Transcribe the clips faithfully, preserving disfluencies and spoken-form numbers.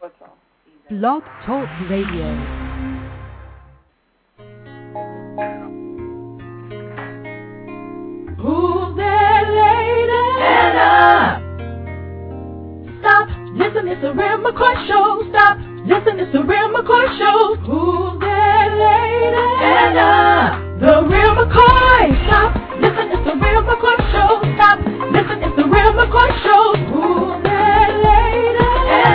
What's on? Blog Talk Radio. Who's that lady? Anna! Stop, listen, it's a Real McCoy Show. Stop, listen, it's a Real McCoy Show. Who's that lady? Anna! The Real McCoy. Stop, listen, it's a Real McCoy Show. Stop, listen, it's a Real McCoy Show. Who's that lady?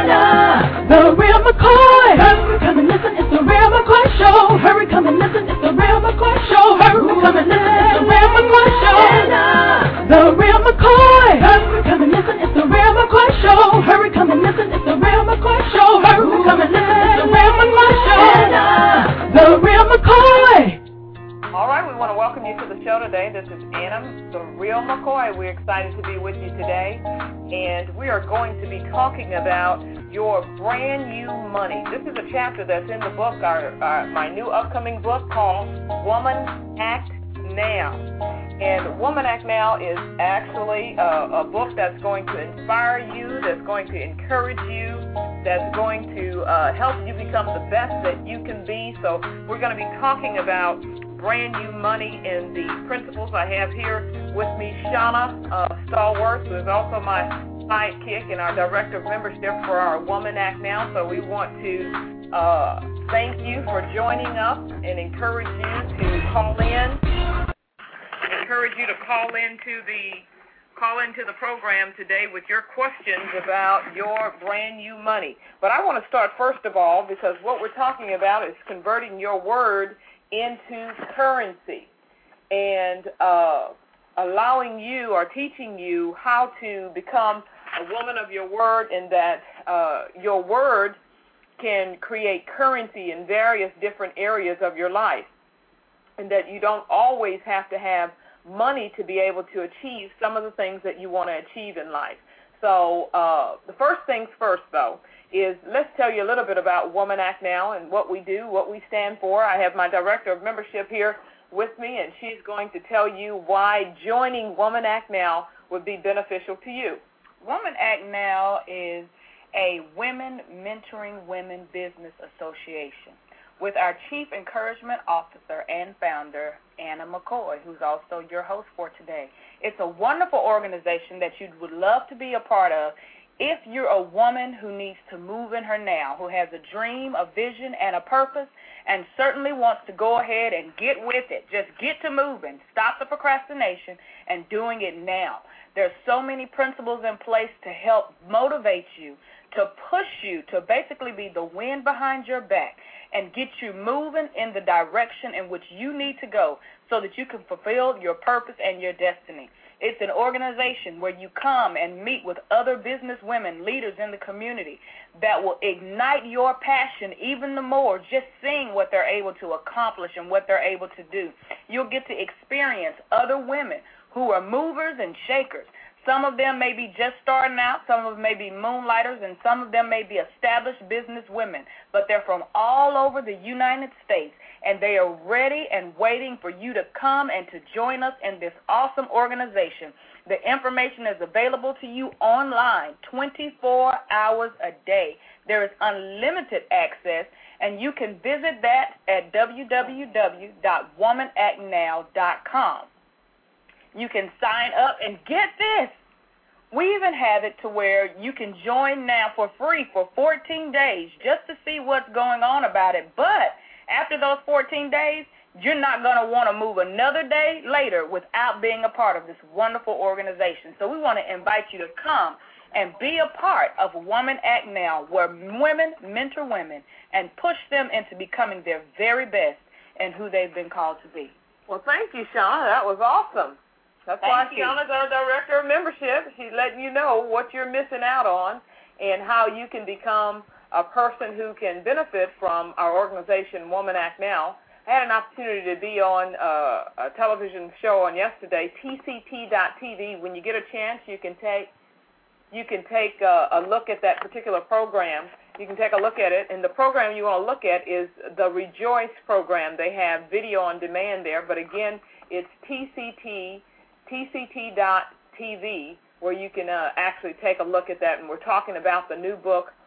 Anna! The Real McCoy. Hurry, come and listen, it's a Real McCoy Show. Hurry, come and listen, it's a Real McCoy Show. Hurry, come and listen, it's a Real McCoy Show. Anna! The Real McCoy. Hurry, come and listen, it's a Real McCoy Show. Hurry, come and listen, it's a Real McCoy Show. Hurry, come and listen, it's a Real McCoy Show. Anna! The Real McCoy. All right, we want to welcome you to the show today. This is Anna, the Real McCoy. We're excited to be with you today, and we are going to be talking about your brand new money. This is a chapter that's in the book, our, our my new upcoming book called Woman Act Now. And Woman Act Now is actually a, a book that's going to inspire you, that's going to encourage you, that's going to uh, help you become the best that you can be. So we're going to be talking about brand new money and the principles. I have here with me Shauna uh, Stallworth, who is also my sidekick and our director of membership for our Woman Act Now. So we want to uh, thank you for joining us and encourage you to call in. Encourage you to call into the call into the program today with your questions about your brand new money. But I want to start first of all because what we're talking about is converting your word into currency and uh, allowing you or teaching you how to become a woman of your word, and that uh, your word can create currency in various different areas of your life, and that you don't always have to have money to be able to achieve some of the things that you want to achieve in life. So uh, the first things first, though, is let's tell you a little bit about Woman Act Now and what we do, what we stand for. I have my director of membership here with me, and she's going to tell you why joining Woman Act Now would be beneficial to you. Woman Act Now is a Women Mentoring Women Business Association with our Chief Encouragement Officer and founder, Anna McCoy, who's also your host for today. It's a wonderful organization that you would love to be a part of if you're a woman who needs to move in her now, who has a dream, a vision, and a purpose, and certainly wants to go ahead and get with it. Just get to moving. Stop the procrastination and doing it now. There's so many principles in place to help motivate you, to push you, to basically be the wind behind your back and get you moving in the direction in which you need to go so that you can fulfill your purpose and your destiny. It's an organization where you come and meet with other business women, leaders in the community that will ignite your passion even the more, just seeing what they're able to accomplish and what they're able to do. You'll get to experience other women who are movers and shakers. Some of them may be just starting out, some of them may be moonlighters, and some of them may be established business women, but they're from all over the United States, and they are ready and waiting for you to come and to join us in this awesome organization. The information is available to you online twenty-four hours a day. There is unlimited access, and you can visit that at w w w dot woman act now dot com. You can sign up and get this. We even have it to where you can join now for free for fourteen days just to see what's going on about it. But after those fourteen days, you're not going to want to move another day later without being a part of this wonderful organization. So we want to invite you to come and be a part of Woman Act Now, where women mentor women and push them into becoming their very best and who they've been called to be. Well, thank you, Shauna. That was awesome. That's Thank why you. Shauna's our director of membership. She's letting you know what you're missing out on and how you can become a person who can benefit from our organization, Woman Act Now. I had an opportunity to be on uh, a television show on yesterday, T C T dot T V. When you get a chance, you can take you can take a, a look at that particular program. You can take a look at it, and the program you want to look at is the Rejoice program. They have video on demand there, but again, it's T C T. T C T dot T V, where you can uh, actually take a look at that. And we're talking about the new book,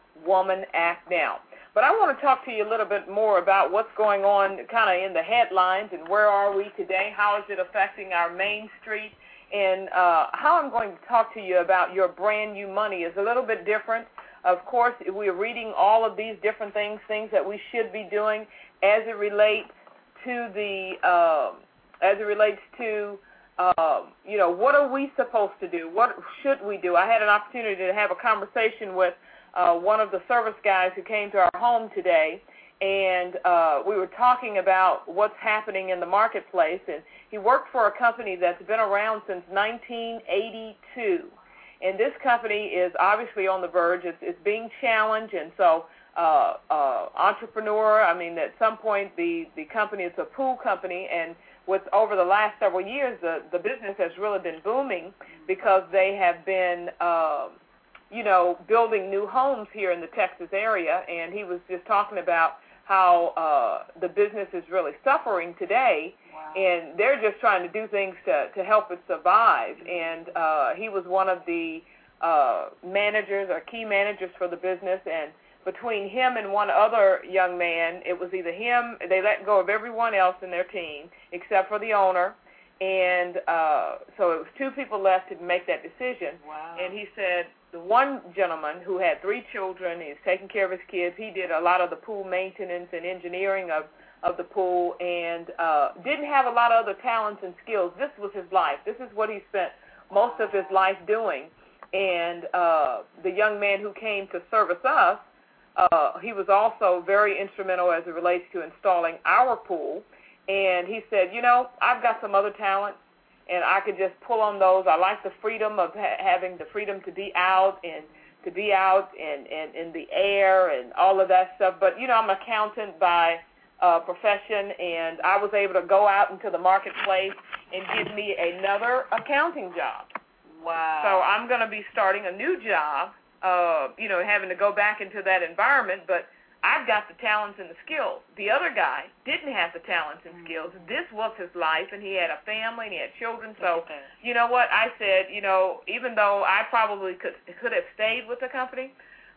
Woman Act Now. But I want to talk to you a little bit more about what's going on kind of in the headlines and where are we today, how is it affecting our Main Street, and uh, how I'm going to talk to you about your brand new money is a little bit different. Of course, we're reading all of these different things, things that we should be doing as it relates to the, uh, as it relates to, uh, you know, what are we supposed to do? What should we do? I had an opportunity to have a conversation with uh, one of the service guys who came to our home today, and uh, we were talking about what's happening in the marketplace. And he worked for a company that's been around since nineteen eighty-two. And this company is obviously on the verge. It's, it's being challenged, and so uh, uh, entrepreneur, I mean, at some point the, the company is a pool company, and with over the last several years, the, the business has really been booming because they have been, uh, you know, building new homes here in the Texas area, and he was just talking about how uh, the business is really suffering today. Wow. And they're just trying to do things to, to help it survive. And uh, he was one of the uh, managers or key managers for the business. And between him and one other young man, it was either him, they let go of everyone else in their team except for the owner. And uh, so it was two people left to make that decision. Wow. And he said the one gentleman who had three children, he's taking care of his kids, he did a lot of the pool maintenance and engineering of, of the pool, and uh, didn't have a lot of other talents and skills. This was his life. This is what he spent most of his life doing. And uh, the young man who came to service us, uh, he was also very instrumental as it relates to installing our pool. And he said, you know, I've got some other talents, and I could just pull on those. I like the freedom of ha- having the freedom to be out and to be out and in, in, in the air and all of that stuff. But, you know, I'm an accountant by uh, profession, and I was able to go out into the marketplace and get me another accounting job. Wow. So I'm going to be starting a new job, uh, you know, having to go back into that environment, but I've got the talents and the skills. The other guy didn't have the talents and skills. This was his life, and he had a family, and he had children. So, you know what? I said, you know, even though I probably could could have stayed with the company,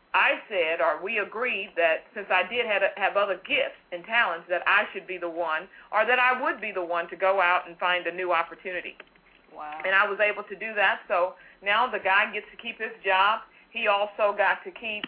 I said, or we agreed that since I did have, have other gifts and talents, that I should be the one, or that I would be the one to go out and find a new opportunity. Wow. And I was able to do that. So now the guy gets to keep his job. He also got to keep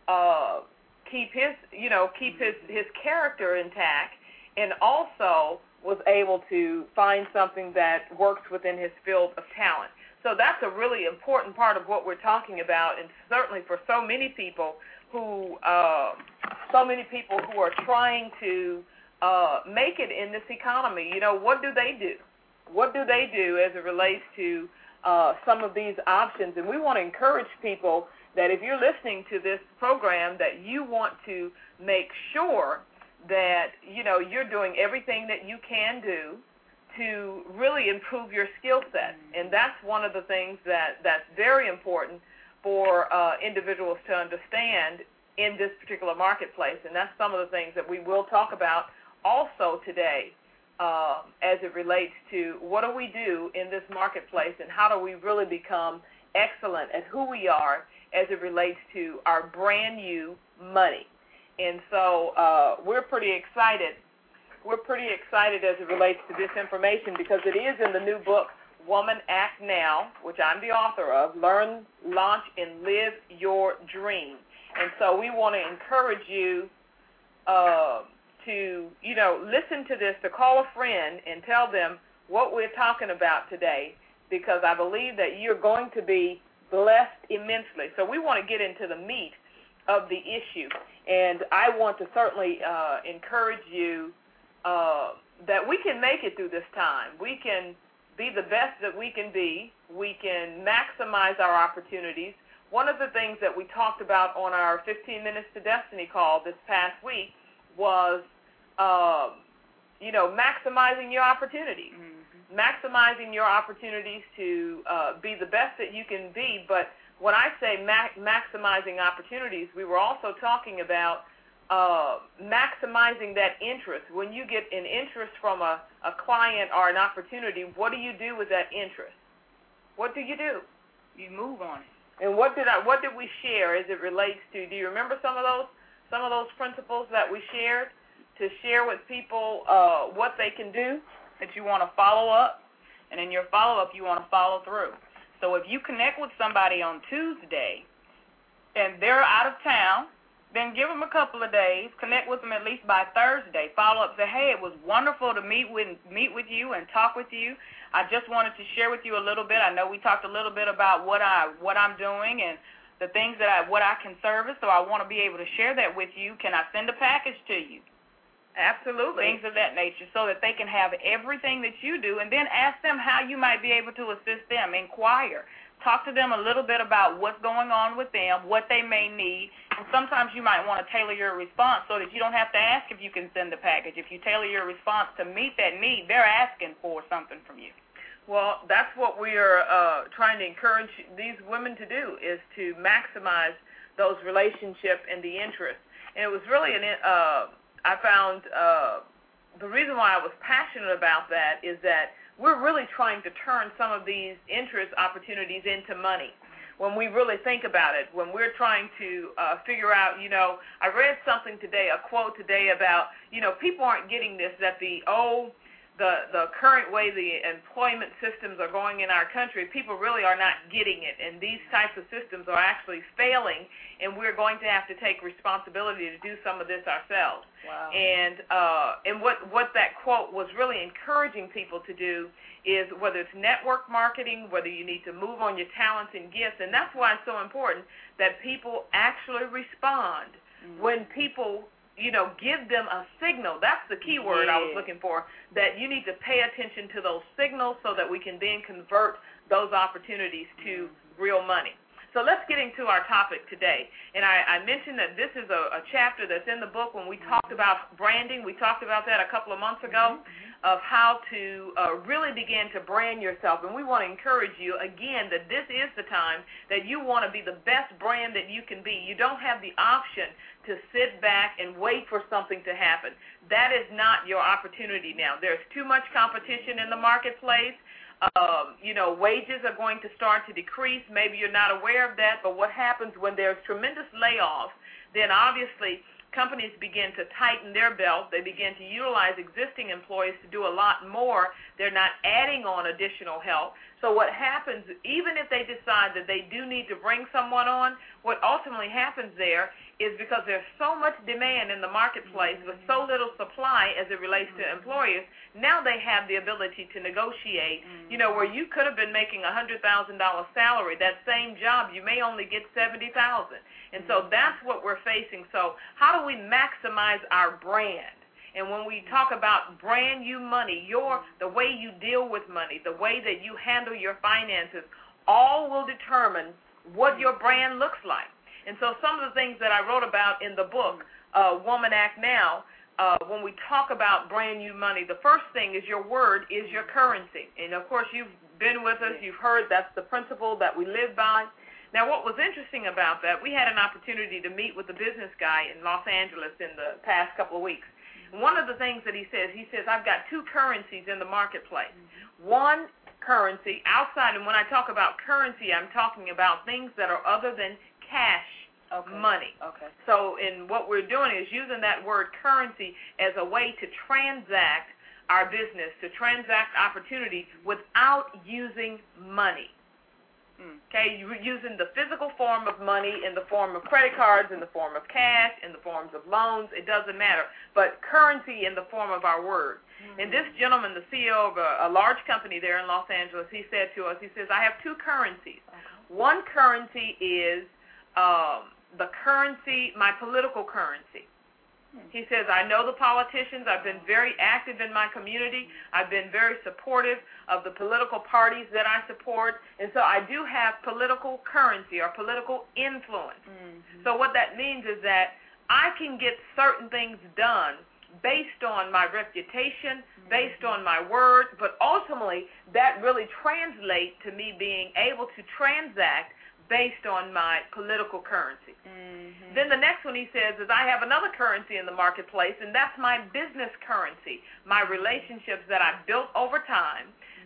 uh, keep his, you know, keep his, his character intact, and also was able to find something that works within his field of talent. So that's a really important part of what we're talking about, and certainly for so many people who, uh, so many people who are trying to uh, make it in this economy. You know, what do they do? What do they do as it relates to uh, some of these options? And we want to encourage people that if you're listening to this program, that you want to make sure that, you know, you're doing everything that you can do to really improve your skill set. And that's one of the things that, that's very important for uh, individuals to understand in this particular marketplace. And that's some of the things that we will talk about also today uh, as it relates to what do we do in this marketplace and how do we really become excellent at who we are as it relates to our brand new money. And so uh, we're pretty excited. We're pretty excited as it relates to this information because it is in the new book, Woman Act Now, which I'm the author of, Learn, Launch, and Live Your Dream. And so we want to encourage you uh, to, you know, listen to this, to call a friend and tell them what we're talking about today, because I believe that you're going to be blessed immensely. So we want to get into the meat of the issue, and I want to certainly uh, encourage you uh, that we can make it through this time. We can be the best that we can be. We can maximize our opportunities. One of the things that we talked about on our fifteen minutes to Destiny call this past week was, uh, you know, maximizing your opportunities. Mm-hmm. Maximizing your opportunities to uh, be the best that you can be. But when I say ma- maximizing opportunities, we were also talking about uh, maximizing that interest. When you get an interest from a, a client or an opportunity, what do you do with that interest? What do you do? You move on it. And what did I? What did we share as it relates to? Do you remember some of those some of those principles that we shared to share with people uh, what they can do? That you want to follow up, and in your follow-up you want to follow through. So if you connect with somebody on Tuesday and they're out of town, then give them a couple of days, connect with them at least by Thursday, follow up, say, hey, it was wonderful to meet with meet with you and talk with you. I just wanted to share with you a little bit. I know we talked a little bit about what, I, what I'm doing and the things that I, what I can service, so I want to be able to share that with you. Can I send a package to you? Absolutely. Things of that nature, so that they can have everything that you do, and then ask them how you might be able to assist them. Inquire. Talk to them a little bit about what's going on with them, what they may need, and sometimes you might want to tailor your response so that you don't have to ask if you can send the package. If you tailor your response to meet that need, they're asking for something from you. Well, that's what we are uh, trying to encourage these women to do, is to maximize those relationships and the interest. And it was really an uh, I found uh, the reason why I was passionate about that is that we're really trying to turn some of these interest opportunities into money. When we really think about it, when we're trying to uh, figure out, you know, I read something today, a quote today about, you know, people aren't getting this, that the old, the, the current way the employment systems are going in our country, people really are not getting it, and these types of systems are actually failing, and we're going to have to take responsibility to do some of this ourselves. Wow. And uh, and what, what that quote was really encouraging people to do is, whether it's network marketing, whether you need to move on your talents and gifts, and that's why it's so important that people actually respond. Mm-hmm. When people, you know, give them a signal. That's the key word yeah. I was looking for, that you need to pay attention to those signals so that we can then convert those opportunities to mm-hmm. real money. So let's get into our topic today. And I, I mentioned that this is a, a chapter that's in the book. When we talked about branding, we talked about that a couple of months ago, mm-hmm. of how to uh, really begin to brand yourself. And we want to encourage you, again, that this is the time that you want to be the best brand that you can be. You don't have the option to sit back and wait for something to happen. That is not your opportunity now. There's too much competition in the marketplace. Um, you know, wages are going to start to decrease. Maybe you're not aware of that, but what happens when there's tremendous layoffs, then obviously companies begin to tighten their belt. They begin to utilize existing employees to do a lot more. They're not adding on additional help. So what happens, even if they decide that they do need to bring someone on, what ultimately happens there is, because there's so much demand in the marketplace with so little supply as it relates to employers, now they have the ability to negotiate, you know, where you could have been making a one hundred thousand dollars salary, that same job you may only get seventy thousand dollars. And so that's what we're facing. So how do we maximize our brand? And when we talk about brand you money, your the way you deal with money, the way that you handle your finances, all will determine what your brand looks like. And so some of the things that I wrote about in the book, uh, Woman Act Now, uh, when we talk about brand new money, the first thing is your word is your currency. And, of course, you've been with us. You've heard that's the principle that we live by. Now, what was interesting about that, we had an opportunity to meet with a business guy in Los Angeles in the past couple of weeks. And one of the things that he says, he says, I've got two currencies in the marketplace. One currency outside, and when I talk about currency, I'm talking about things that are other than cash okay. money. Okay. So in what we're doing is using that word currency as a way to transact our business, to transact opportunity without using money. Okay, you're using the physical form of money in the form of credit cards, in the form of cash, in the forms of loans, it doesn't matter, but currency in the form of our word. Mm-hmm. And this gentleman, the C E O of a, a large company there in Los Angeles, he said to us, he says, I have two currencies. Okay. One currency is um, the currency, my political currency. He says, I know the politicians. I've been very active in my community. I've been very supportive of the political parties that I support. And so I do have political currency or political influence. Mm-hmm. So what that means is that I can get certain things done based on my reputation, mm-hmm. based on my word, but ultimately that really translates to me being able to transact based on my political currency. Mm-hmm. Then the next one he says is I have another currency in the marketplace, and that's my business currency, my relationships that I've built over time, mm-hmm.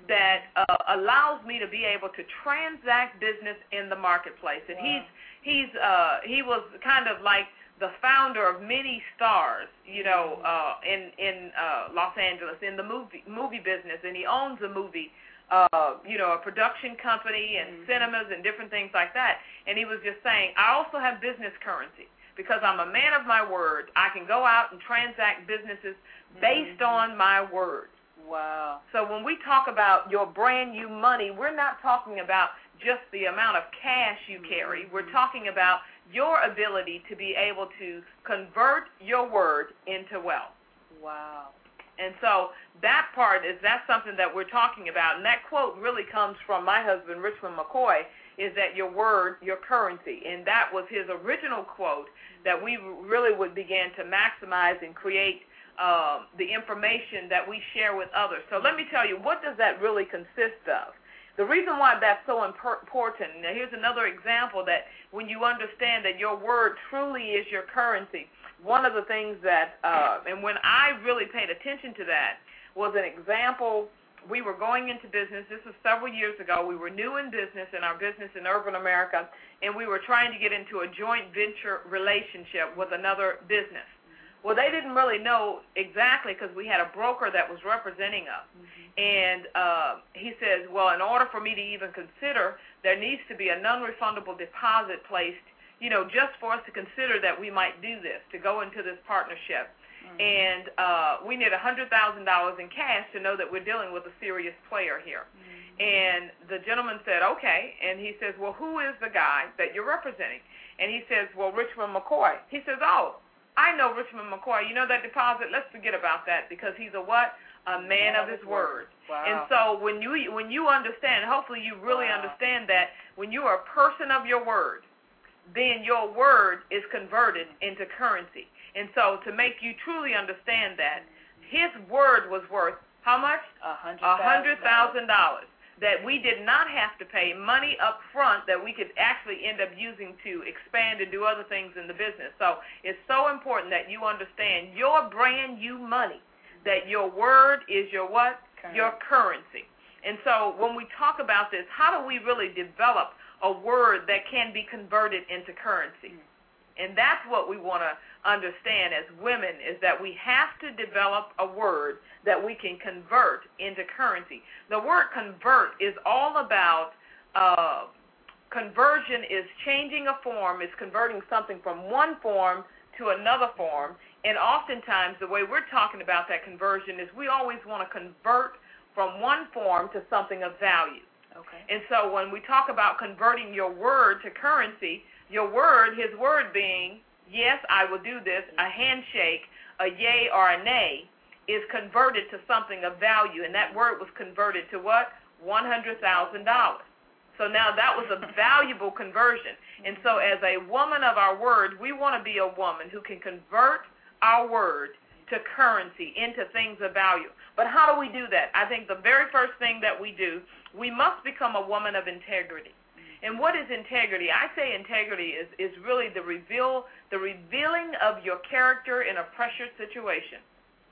that uh, allows me to be able to transact business in the marketplace. And wow. he's he's uh, he was kind of like the founder of many stars, you know, uh, in in uh, Los Angeles in the movie movie business, and he owns a movie, uh, you know, a production company and mm-hmm. cinemas and different things like that. And he was just saying, I also have business currency because I'm a man of my word. I can go out and transact businesses based mm-hmm. on my word. Wow. So when we talk about your brand new money, we're not talking about just the amount of cash you carry. We're talking about your ability to be able to convert your word into wealth. Wow. And so that part is, that's something that we're talking about. And that quote really comes from my husband, Richmond McCoy, is that your word, your currency. And that was his original quote that we really would begin to maximize and create um, the information that we share with others. So let me tell you, what does that really consist of? The reason why that's so important, now here's another example that when you understand that your word truly is your currency, one of the things that, uh, and when I really paid attention to that, was an example. We were going into business. This was several years ago. We were new in business, in our business in urban America, and we were trying to get into a joint venture relationship with another business. Well, they didn't really know exactly because we had a broker that was representing us. Mm-hmm. And uh, he says, well, in order for me to even consider, there needs to be a non-refundable deposit placed, you know, just for us to consider that we might do this, to go into this partnership. Mm-hmm. And uh, we need one hundred thousand dollars in cash to know that we're dealing with a serious player here. Mm-hmm. And the gentleman said, okay. And he says, well, who is the guy that you're representing? And he says, well, Richmond McCoy. He says, oh, I know Richmond McCoy. You know that deposit? Let's forget about that because he's a what? A man of his word. Wow. And so when you when you understand, hopefully you really wow. understand that when you are a person of your word, then your word is converted into currency. And so to make you truly understand that, his word was worth how much? A hundred thousand dollars. That we did not have to pay money up front that we could actually end up using to expand and do other things in the business. So it's so important that you understand your brand new money, that your word is your what? Currency. Your currency. And so when we talk about this, how do we really develop a word that can be converted into currency? Mm-hmm. And that's what we want to understand as women, is that we have to develop a word that we can convert into currency. The word convert is all about, uh, conversion is changing a form, is converting something from one form to another form. And oftentimes the way we're talking about that conversion is we always want to convert from one form to something of value. Okay. And so when we talk about converting your word to currency, your word, his word being, yes, I will do this, a handshake, a yay or a nay, is converted to something of value. And that word was converted to what? one hundred thousand dollars. So now that was a valuable conversion. And so as a woman of our word, we want to be a woman who can convert our word to currency, into things of value. But how do we do that? I think the very first thing that we do, we must become a woman of integrity. And what is integrity? I say integrity is, is really the reveal, the revealing of your character in a pressure situation.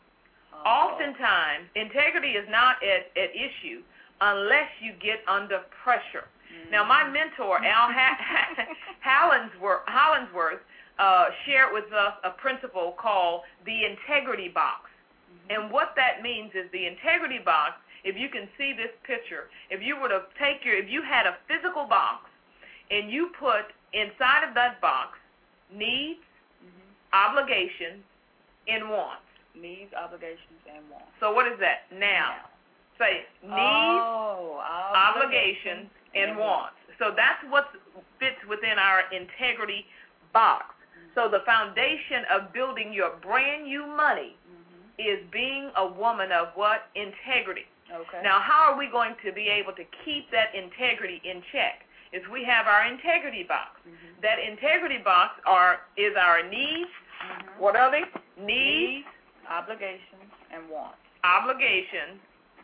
Oh. Oftentimes, integrity is not at, at issue unless you get under pressure. Mm-hmm. Now, my mentor, Al Hollingsworth, Hollingsworth uh, shared with us a principle called the integrity box. Mm-hmm. And what that means is the integrity box, if you can see this picture, if you were to take your, if you had a physical box and you put inside of that box needs, mm-hmm. obligations, and wants. Needs, obligations, and wants. So what is that? Now. now. Say needs, oh, obligations, and, and wants. wants. So that's what fits within our integrity box. Mm-hmm. So the foundation of building your brand new money mm-hmm. is being a woman of what? Integrity. Okay. Now, how are we going to be able to keep that integrity in check? Is we have our integrity box. Mm-hmm. That integrity box are is our needs. Mm-hmm. What are they? Needs, needs, obligations, and wants. Obligations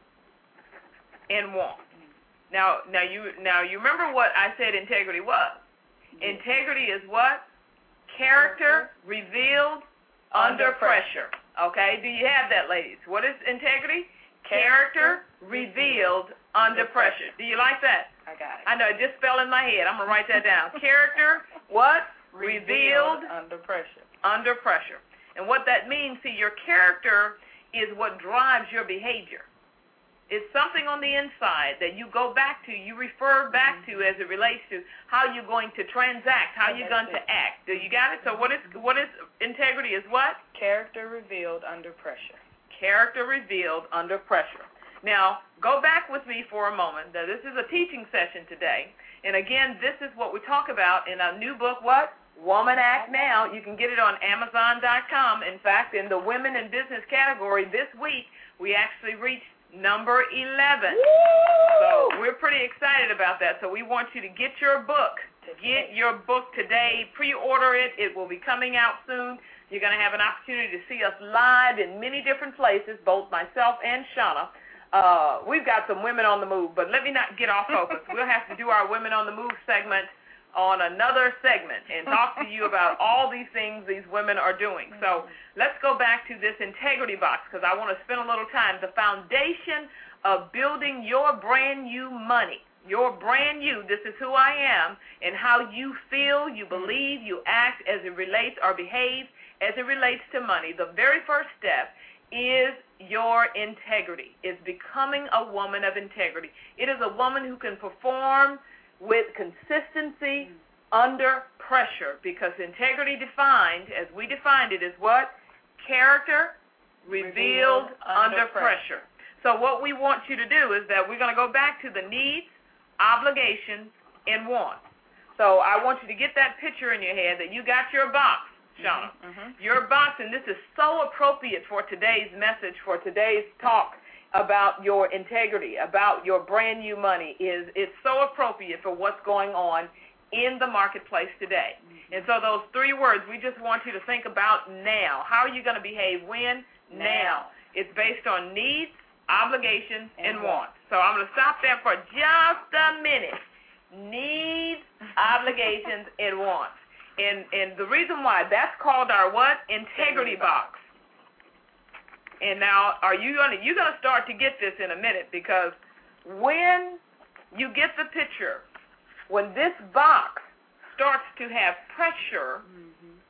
and wants. Mm-hmm. Now, now you now you remember what I said integrity was? Mm-hmm. Integrity is what? Character mm-hmm. revealed under, under pressure. pressure. Okay? Do you have that, ladies? What is integrity? Character revealed under pressure. Do you like that? I got it. I know, it just fell in my head. I'm going to write that down. Character, what? Revealed, revealed under pressure. Under pressure. And what that means, see, your character is what drives your behavior. It's something on the inside that you go back to, you refer back to as it relates to how you're going to transact, how you're going to act. Do you got it? So what is what is integrity is what? Character revealed under pressure. Character revealed under pressure. Now, go back with me for a moment. Now, this is a teaching session today. And again, this is what we talk about in our new book, what? Woman Act Now. You can get it on Amazon dot com. In fact, in the Women in Business category this week, we actually reached number eleven. Woo! So we're pretty excited about that. So we want you to get your book. Get your book today. Pre-order it. It will be coming out soon. You're going to have an opportunity to see us live in many different places, both myself and Shauna. Uh, we've got some women on the move, but let me not get off focus. We'll have to do our Women on the Move segment on another segment and talk to you about all these things these women are doing. So let's go back to this integrity box because I want to spend a little time. The foundation of building your brand new money, your brand new, this is who I am, and how you feel, you believe, you act as it relates or behave as it relates to money. The very first step is your integrity. It's becoming a woman of integrity. It is a woman who can perform with consistency under pressure, because integrity defined, as we defined it, is what? Character revealed, revealed under, under pressure. pressure. So what we want you to do is that we're going to go back to the needs, obligations, and wants. So I want you to get that picture in your head that you got your box, Shauna. Mm-hmm, mm-hmm. Your box, and this is so appropriate for today's message, for today's talk about your integrity, about your brand new money. Is it's so appropriate for what's going on in the marketplace today. Mm-hmm. And so those three words, we just want you to think about now. How are you going to behave when? Now. now. It's based on needs, obligations, and, and wants. So I'm going to stop there for just a minute. Needs, obligations, and wants. And and the reason why, that's called our what? Integrity box. And now, are you gonna you're gonna start to get this in a minute, because when you get the picture, when this box starts to have pressure, mm-hmm.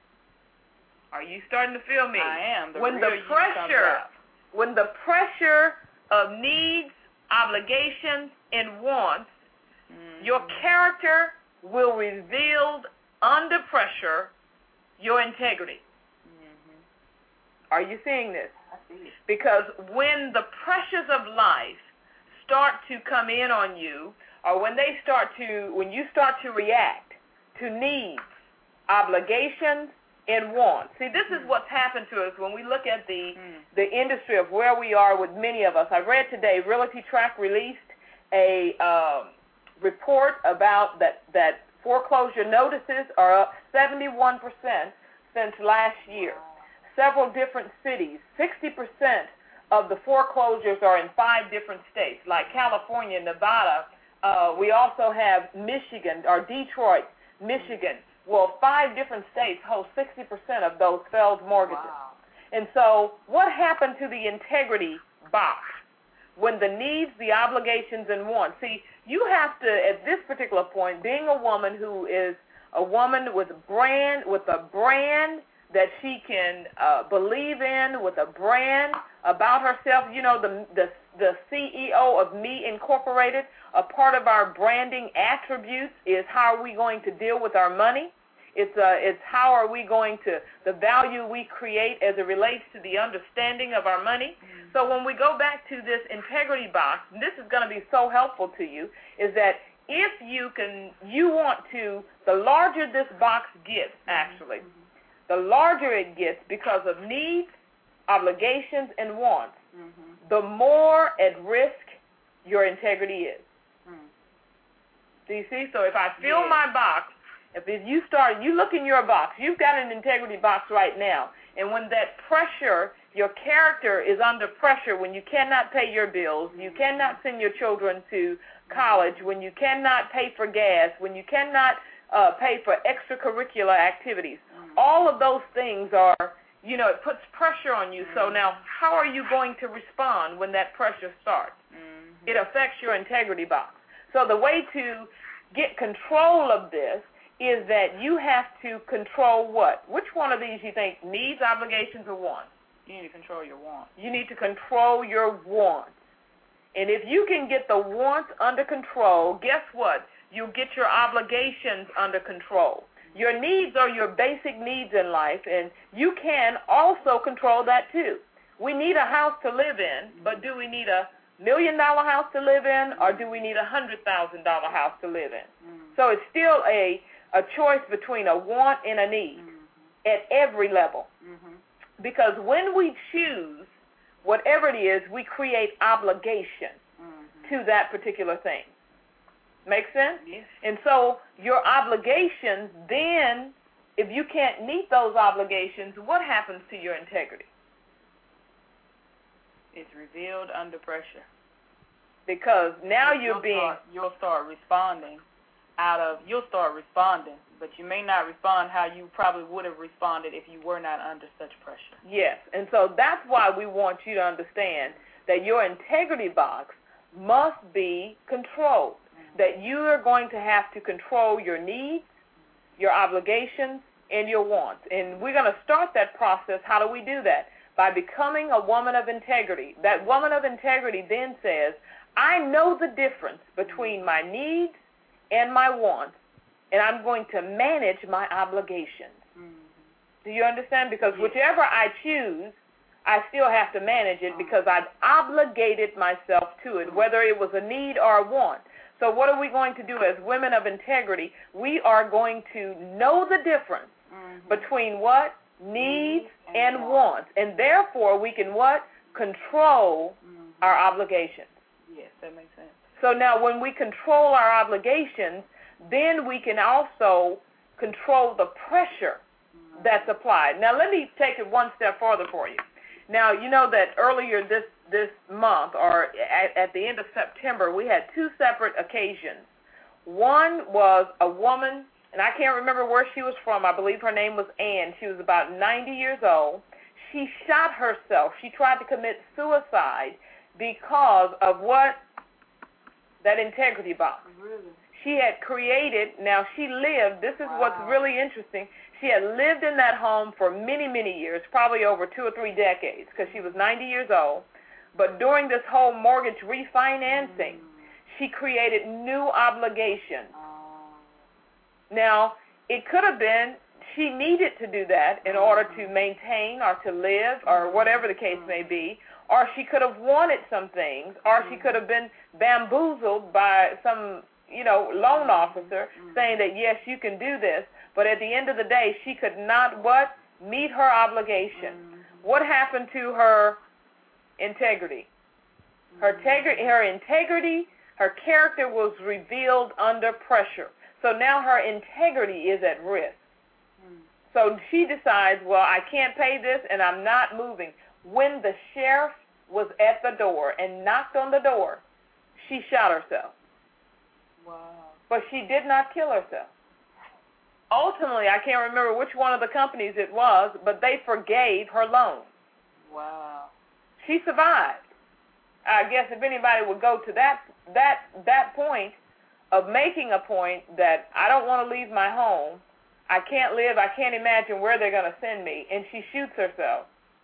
Are you starting to feel me? I am. The when the pressure, when the pressure of needs, obligations, and wants, mm-hmm. your character will reveal under pressure your integrity. Mm-hmm. Are you seeing this? Because when the pressures of life start to come in on you, or when they start to, when you start to react to needs, obligations, and wants. See, this is what's happened to us when we look at the mm. the industry of where we are with many of us. I read today, Realty Track released a um, report about that, that foreclosure notices are up seventy-one percent since last year. Several different cities, sixty percent of the foreclosures are in five different states, like California, Nevada. Uh, we also have Michigan, or Detroit, Michigan. Well, five different states hold sixty percent of those failed mortgages. Wow. And so what happened to the integrity box when the needs, the obligations, and wants? See, you have to, at this particular point, being a woman who is a woman with a brand, with a brand that she can uh, believe in, with a brand about herself. You know, the, the the C E O of Me Incorporated, a part of our branding attributes is how are we going to deal with our money. It's uh, it's how are we going to, the value we create as it relates to the understanding of our money. Mm-hmm. So when we go back to this integrity box, and this is going to be so helpful to you, is that if you can, you want to, the larger this box gets, actually, mm-hmm. the larger it gets because of needs, obligations, and wants, mm-hmm. the more at risk your integrity is. Mm. Do you see? So if I fill yeah. my box, if you start, you look in your box, you've got an integrity box right now, and when that pressure, your character is under pressure, when you cannot pay your bills, you cannot send your children to college, when you cannot pay for gas, when you cannot uh, pay for extracurricular activities, all of those things are you know, it puts pressure on you. Mm-hmm. So now, how are you going to respond when that pressure starts? Mm-hmm. It affects your integrity box. So the way to get control of this is that you have to control what? Which one of these you think needs, obligations, or wants? You need to control your wants. You need to control your wants. And if you can get the wants under control, guess what? You'll get your obligations under control. Your needs are your basic needs in life, and you can also control that too. We need a house to live in, but do we need a million-dollar house to live in, or do we need a one hundred thousand dollars house to live in? Mm-hmm. So it's still a, a choice between a want and a need mm-hmm. at every level. Mm-hmm. Because when we choose whatever it is, we create obligation mm-hmm. to that particular thing. Make sense? Yes. And so your obligations, then, if you can't meet those obligations, what happens to your integrity? It's revealed under pressure. Because now you'll you're being... Start, you'll start responding out of... You'll start responding, but you may not respond how you probably would have responded if you were not under such pressure. Yes, and so that's why we want you to understand that your integrity box must be controlled. That you are going to have to control your needs, your obligations, and your wants. And we're going to start that process. How do we do that? By becoming a woman of integrity. That woman of integrity then says, I know the difference between my needs and my wants, and I'm going to manage my obligations. Mm-hmm. Do you understand? Because yes. whichever I choose, I still have to manage it because I've obligated myself to it, whether it was a need or a want. So what are we going to do as women of integrity? We are going to know the difference mm-hmm. between what? Needs mm-hmm. and, and wants. And therefore, we can what? Control mm-hmm. our obligations. Yes, that makes sense. So now when we control our obligations, then we can also control the pressure mm-hmm. that's applied. Now, let me take it one step further for you. Now, you know that earlier this this month, or at, at the end of September, we had two separate occasions. One was a woman, and I can't remember where she was from. I believe her name was Ann. She was about ninety years old. She shot herself. She tried to commit suicide because of what? That integrity box. Really? She had created, now she lived, this is wow. what's really interesting, she had lived in that home for many, many years, probably over two or three decades, because she was ninety years old. But during this whole mortgage refinancing, mm. she created new obligations. Oh. Now, it could have been she needed to do that in order to maintain or to live or whatever the case may be, or she could have wanted some things, or she could have been bamboozled by some, you know, loan officer saying that, yes, you can do this, but at the end of the day, she could not, what? Meet her obligation. What happened to her integrity? Her, tegri- her integrity, her character was revealed under pressure. So now her integrity is at risk. So she decides, well, I can't pay this and I'm not moving. When the sheriff was at the door and knocked on the door, she shot herself. Wow. But she did not kill herself. Ultimately, I can't remember which one of the companies it was, but they forgave her loan. Wow. She survived. I guess if anybody would go to that that that point of making a point that I don't want to leave my home, I can't live, I can't imagine where they're going to send me, and she shoots herself.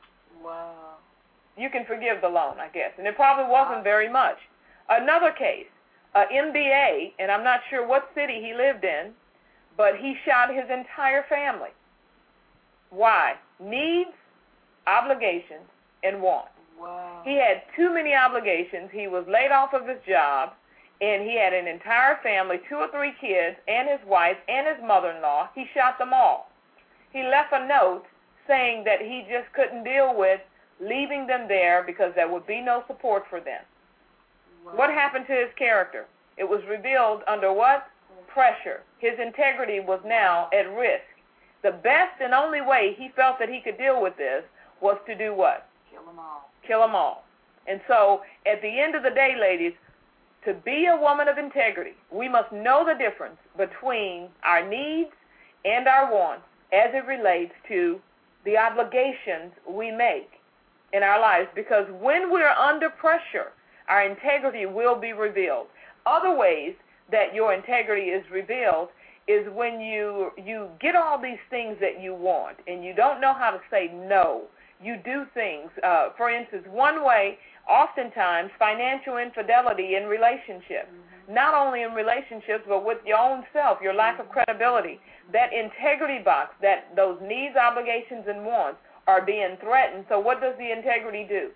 Wow. You can forgive the loan, I guess, and it probably wasn't very much. Another case, an M B A, and I'm not sure what city he lived in, but he shot his entire family. Why? Needs, obligations, and wants. Wow. He had too many obligations. He was laid off of his job, and he had an entire family, two or three kids, and his wife, and his mother-in-law. He shot them all. He left a note saying that he just couldn't deal with leaving them there because there would be no support for them. Wow. What happened to his character? It was revealed under what? Pressure. His integrity was now at risk. The best and only way he felt that he could deal with this was to do what? Kill them all. Kill them all. And so, at the end of the day, ladies, to be a woman of integrity, we must know the difference between our needs and our wants as it relates to the obligations we make in our lives, because when we're under pressure, our integrity will be revealed. Other ways that your integrity is revealed is when you you get all these things that you want and you don't know how to say no. You do things. Uh, for instance, one way, oftentimes, financial infidelity in relationships. Mm-hmm. Not only in relationships, but with your own self, your lack of credibility. That integrity box, that those needs, obligations, and wants are being threatened. So what does the integrity do?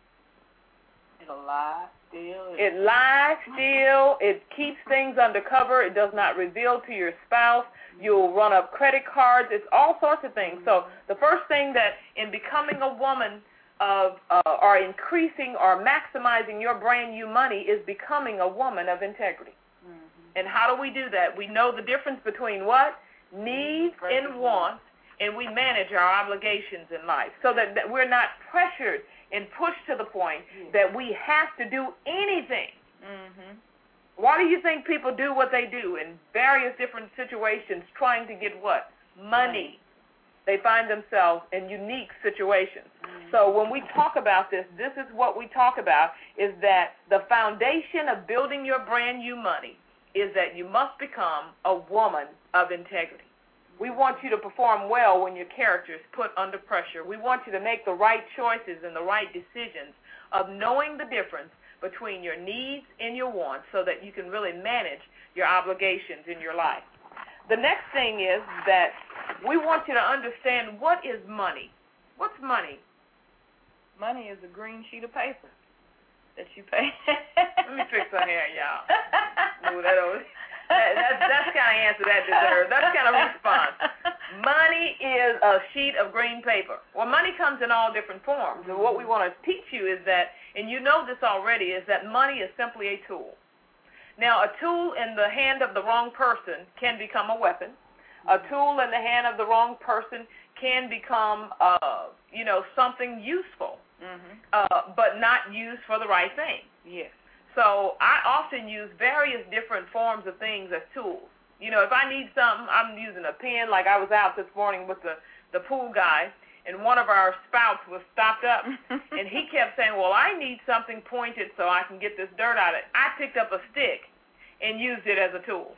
It'll lie, steal. It lies, steal. It keeps things undercover. It does not reveal to your spouse. You'll run up credit cards. It's all sorts of things. So the first thing that in becoming a woman of uh, or increasing or maximizing your brand new money is becoming a woman of integrity. Mm-hmm. And how do we do that? We know the difference between what? Needs and wants, and we manage our obligations in life so that, that we're not pressured and pushed to the point yeah. that we have to do anything. Mm-hmm. Why do you think people do what they do in various different situations trying to get what? Money. They find themselves in unique situations. Mm-hmm. So when we talk about this, this is what we talk about, is that the foundation of building your brand new money is that you must become a woman of integrity. We want you to perform well when your character is put under pressure. We want you to make the right choices and the right decisions of knowing the difference between your needs and your wants so that you can really manage your obligations in your life. The next thing is that we want you to understand what is money. What's money? Money is a green sheet of paper that you pay. Let me fix her hair, y'all. Move that over. That, that, that's kind of answer that deserves. That's kind of response. Money is a sheet of green paper. Well, money comes in all different forms. And what we want to teach you is that, and you know this already, is that money is simply a tool. Now, a tool in the hand of the wrong person can become a weapon. A tool in the hand of the wrong person can become, uh, you know, something useful, mm-hmm. uh, but not used for the right thing. Yes. So I often use various different forms of things as tools. You know, if I need something, I'm using a pen. Like I was out this morning with the, the pool guy, and one of our spouts was stopped up, and he kept saying, well, I need something pointed so I can get this dirt out of it. I picked up a stick and used it as a tool.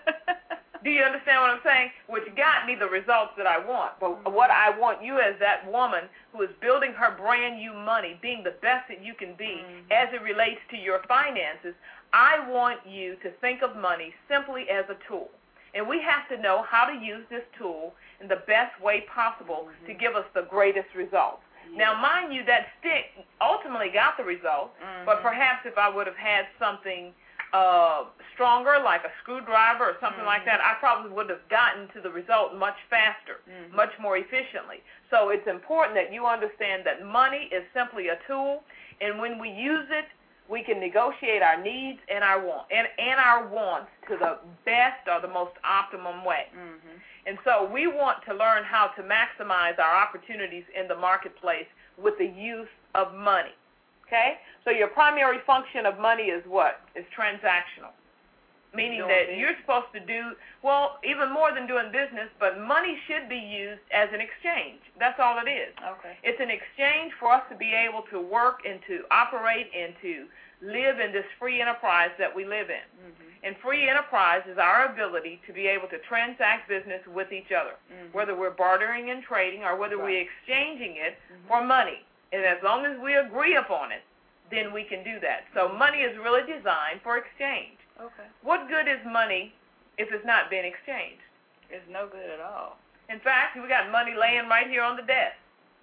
Do you understand what I'm saying? Which got me the results that I want. But what I want you as that woman who is building her brand new money, being the best that you can be mm-hmm. as it relates to your finances, I want you to think of money simply as a tool. And we have to know how to use this tool in the best way possible mm-hmm. to give us the greatest results. Yeah. Now, mind you, that stick ultimately got the result, mm-hmm. but perhaps if I would have had something Uh, stronger, like a screwdriver or something mm-hmm. like that, I probably would have gotten to the result much faster, mm-hmm. much more efficiently. So it's important that you understand that money is simply a tool, and when we use it, we can negotiate our needs and our want and, and our wants to the best or the most optimum way. Mm-hmm. And so we want to learn how to maximize our opportunities in the marketplace with the use of money. Okay? So your primary function of money is what? It's transactional, meaning that you're supposed to do, well, even more than doing business, but money should be used as an exchange. That's all it is. Okay. It's an exchange for us to be able to work and to operate and to live in this free enterprise that we live in. Mm-hmm. And free enterprise is our ability to be able to transact business with each other, mm-hmm. whether we're bartering and trading or whether right. we're exchanging it mm-hmm. for money. And as long as we agree upon it, then we can do that. So money is really designed for exchange. Okay. What good is money if it's not being exchanged? It's no good at all. In fact, we got money laying right here on the desk.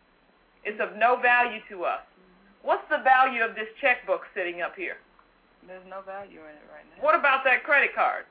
It's of no value to us. Mm-hmm. What's the value of this checkbook sitting up here? There's no value in it right now. What about that credit card?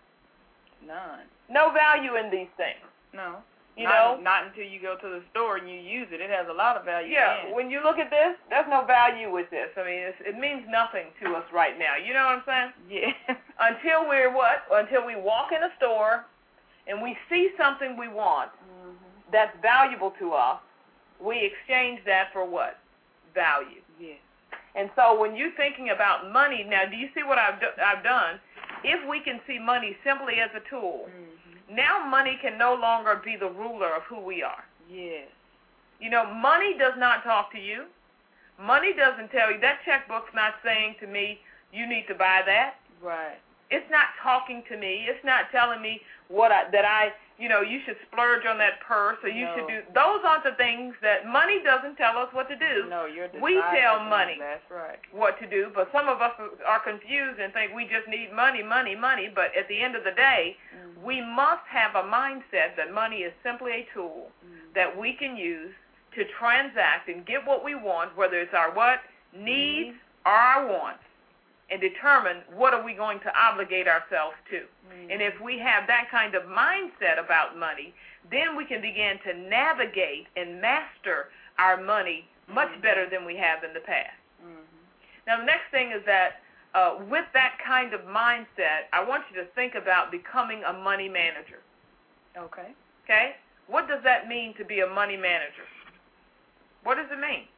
None. No value in these things. No. You not, know? Not until you go to the store and you use it. It has a lot of value. Yeah, in. when you look at this, there's no value with this. I mean, it's, it means nothing to us right now. You know what I'm saying? Yeah. Until we're what? Until we walk in a store and we see something we want mm-hmm. that's valuable to us, we exchange that for what? Value. Yeah. And so when you're thinking about money, now do you see what I've, do, I've done? If we can see money simply as a tool, mm-hmm. now money can no longer be the ruler of who we are. Yes. You know, money does not talk to you. Money doesn't tell you. That checkbook's not saying to me, you need to buy that. Right. It's not talking to me. It's not telling me what I, that I, you know, you should splurge on that purse or you no. should do. Those aren't the things that money doesn't tell us what to do. No, you're we tell thing. money That's right. what to do, but some of us are confused and think we just need money, money, money. But at the end of the day, mm-hmm. we must have a mindset that money is simply a tool mm-hmm. that we can use to transact and get what we want, whether it's our what? Needs mm-hmm. or our wants, and determine what are we going to obligate ourselves to. Mm-hmm. And if we have that kind of mindset about money, then we can begin to navigate and master our money much mm-hmm. better than we have in the past. Mm-hmm. Now, the next thing is that uh, with that kind of mindset, I want you to think about becoming a money manager. Okay. Okay? What does that mean to be a money manager? What does it mean?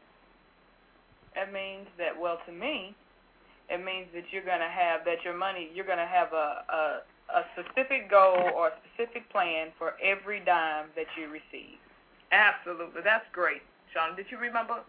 It means that, well, to me, it means that you're going to have, that your money, you're going to have a, a, a specific goal or a specific plan for every dime that you receive. Absolutely. That's great. Shauna, did you remember?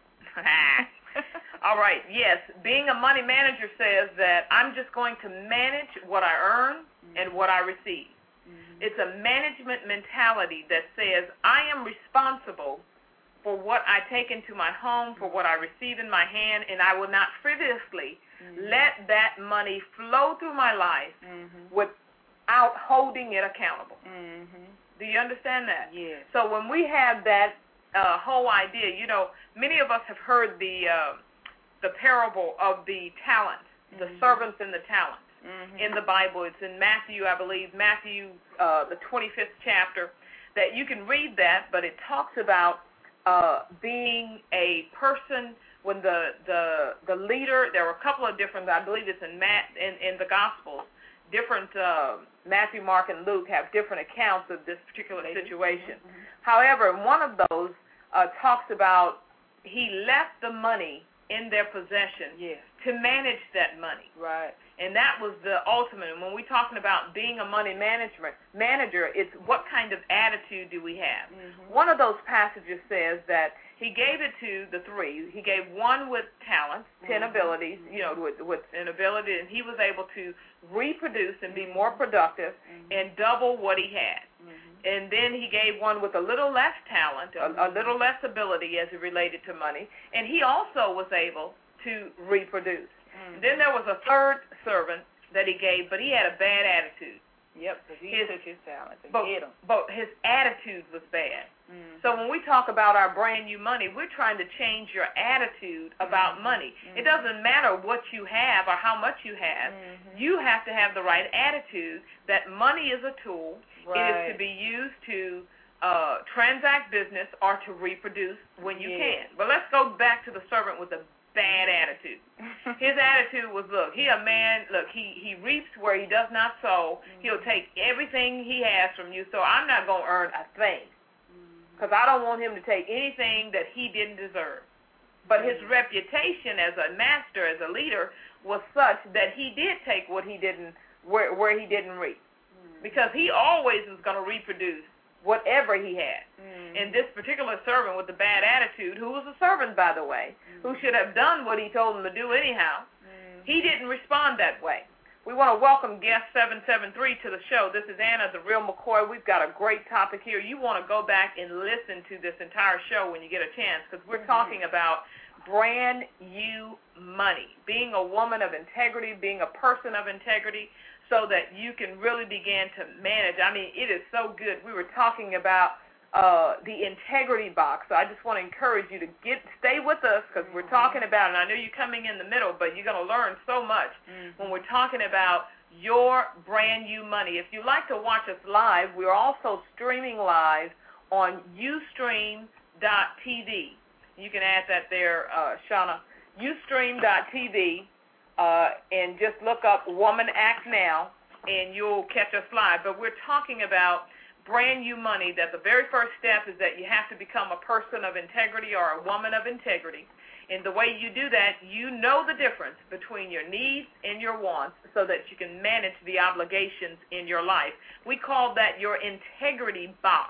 All right. Yes. Being a money manager says that I'm just going to manage what I earn mm-hmm. and what I receive. Mm-hmm. It's a management mentality that says I am responsible for what I take into my home, for what I receive in my hand, and I will not frivolously mm-hmm. let that money flow through my life mm-hmm. without holding it accountable. Mm-hmm. Do you understand that? Yes. So when we have that uh, whole idea, you know, many of us have heard the uh, the parable of the talents, mm-hmm. the servants and the talents mm-hmm. in the Bible. It's in Matthew, I believe, Matthew, uh, the twenty-fifth chapter, that you can read that, but it talks about Uh, being a person when the, the the leader, there were a couple of different, I believe it's in Matt, in, in the Gospels, different, uh, Matthew, Mark, and Luke have different accounts of this particular situation. Mm-hmm. However, one of those uh, talks about he left the money in their possession yes. to manage that money. Right. And that was the ultimate. And when we're talking about being a money management manager, it's what kind of attitude do we have? Mm-hmm. One of those passages says that he gave it to the three. He gave one with talents, ten mm-hmm. abilities, you know, with, with an ability, and he was able to reproduce and be more productive mm-hmm. and double what he had. Mm-hmm. And then he gave one with a little less talent, a, a little less ability as it related to money, and he also was able to reproduce. Mm-hmm. Then there was a third servant that he gave, but he had a bad attitude. Yep, because he his, took his talents and but, hid them. But his attitude was bad. Mm-hmm. So when we talk about our brand new money, we're trying to change your attitude about mm-hmm. money. Mm-hmm. It doesn't matter what you have or how much you have. Mm-hmm. You have to have the right attitude that money is a tool. Right. It is to be used to uh, transact business or to reproduce when you yeah. can. But let's go back to the servant with the bad attitude. His attitude was, look, he a man, look, he, he reaps where he does not sow. Mm-hmm. He'll take everything he has from you, so I'm not going to earn a thing because mm-hmm. I don't want him to take anything that he didn't deserve. But mm-hmm. his reputation as a master, as a leader, was such that he did take what he didn't, where, where he didn't reap mm-hmm. because he always was going to reproduce whatever he had. Mm-hmm. And this particular servant with the bad attitude, who was a servant, by the way, mm-hmm. who should have done what he told him to do anyhow, mm-hmm. he didn't respond that way. We want to welcome guest seven seven three to the show. This is Anna, the Real McCoy. We've got a great topic here. You want to go back and listen to this entire show when you get a chance, because we're mm-hmm. talking about brand new money, being a woman of integrity, being a person of integrity, so that you can really begin to manage. I mean, it is so good. We were talking about uh, the integrity box. So I just want to encourage you to get stay with us because we're talking about, and I know you're coming in the middle, but you're going to learn so much mm-hmm. when we're talking about your brand new money. If you'd like to watch us live, we're also streaming live on Ustream dot T V. You can add that there, uh, Shauna. Ustream dot T V. Uh, and just look up Woman Act Now, and you'll catch us live. But we're talking about brand new money, that the very first step is that you have to become a person of integrity or a woman of integrity. And the way you do that, you know the difference between your needs and your wants so that you can manage the obligations in your life. We call that your integrity box.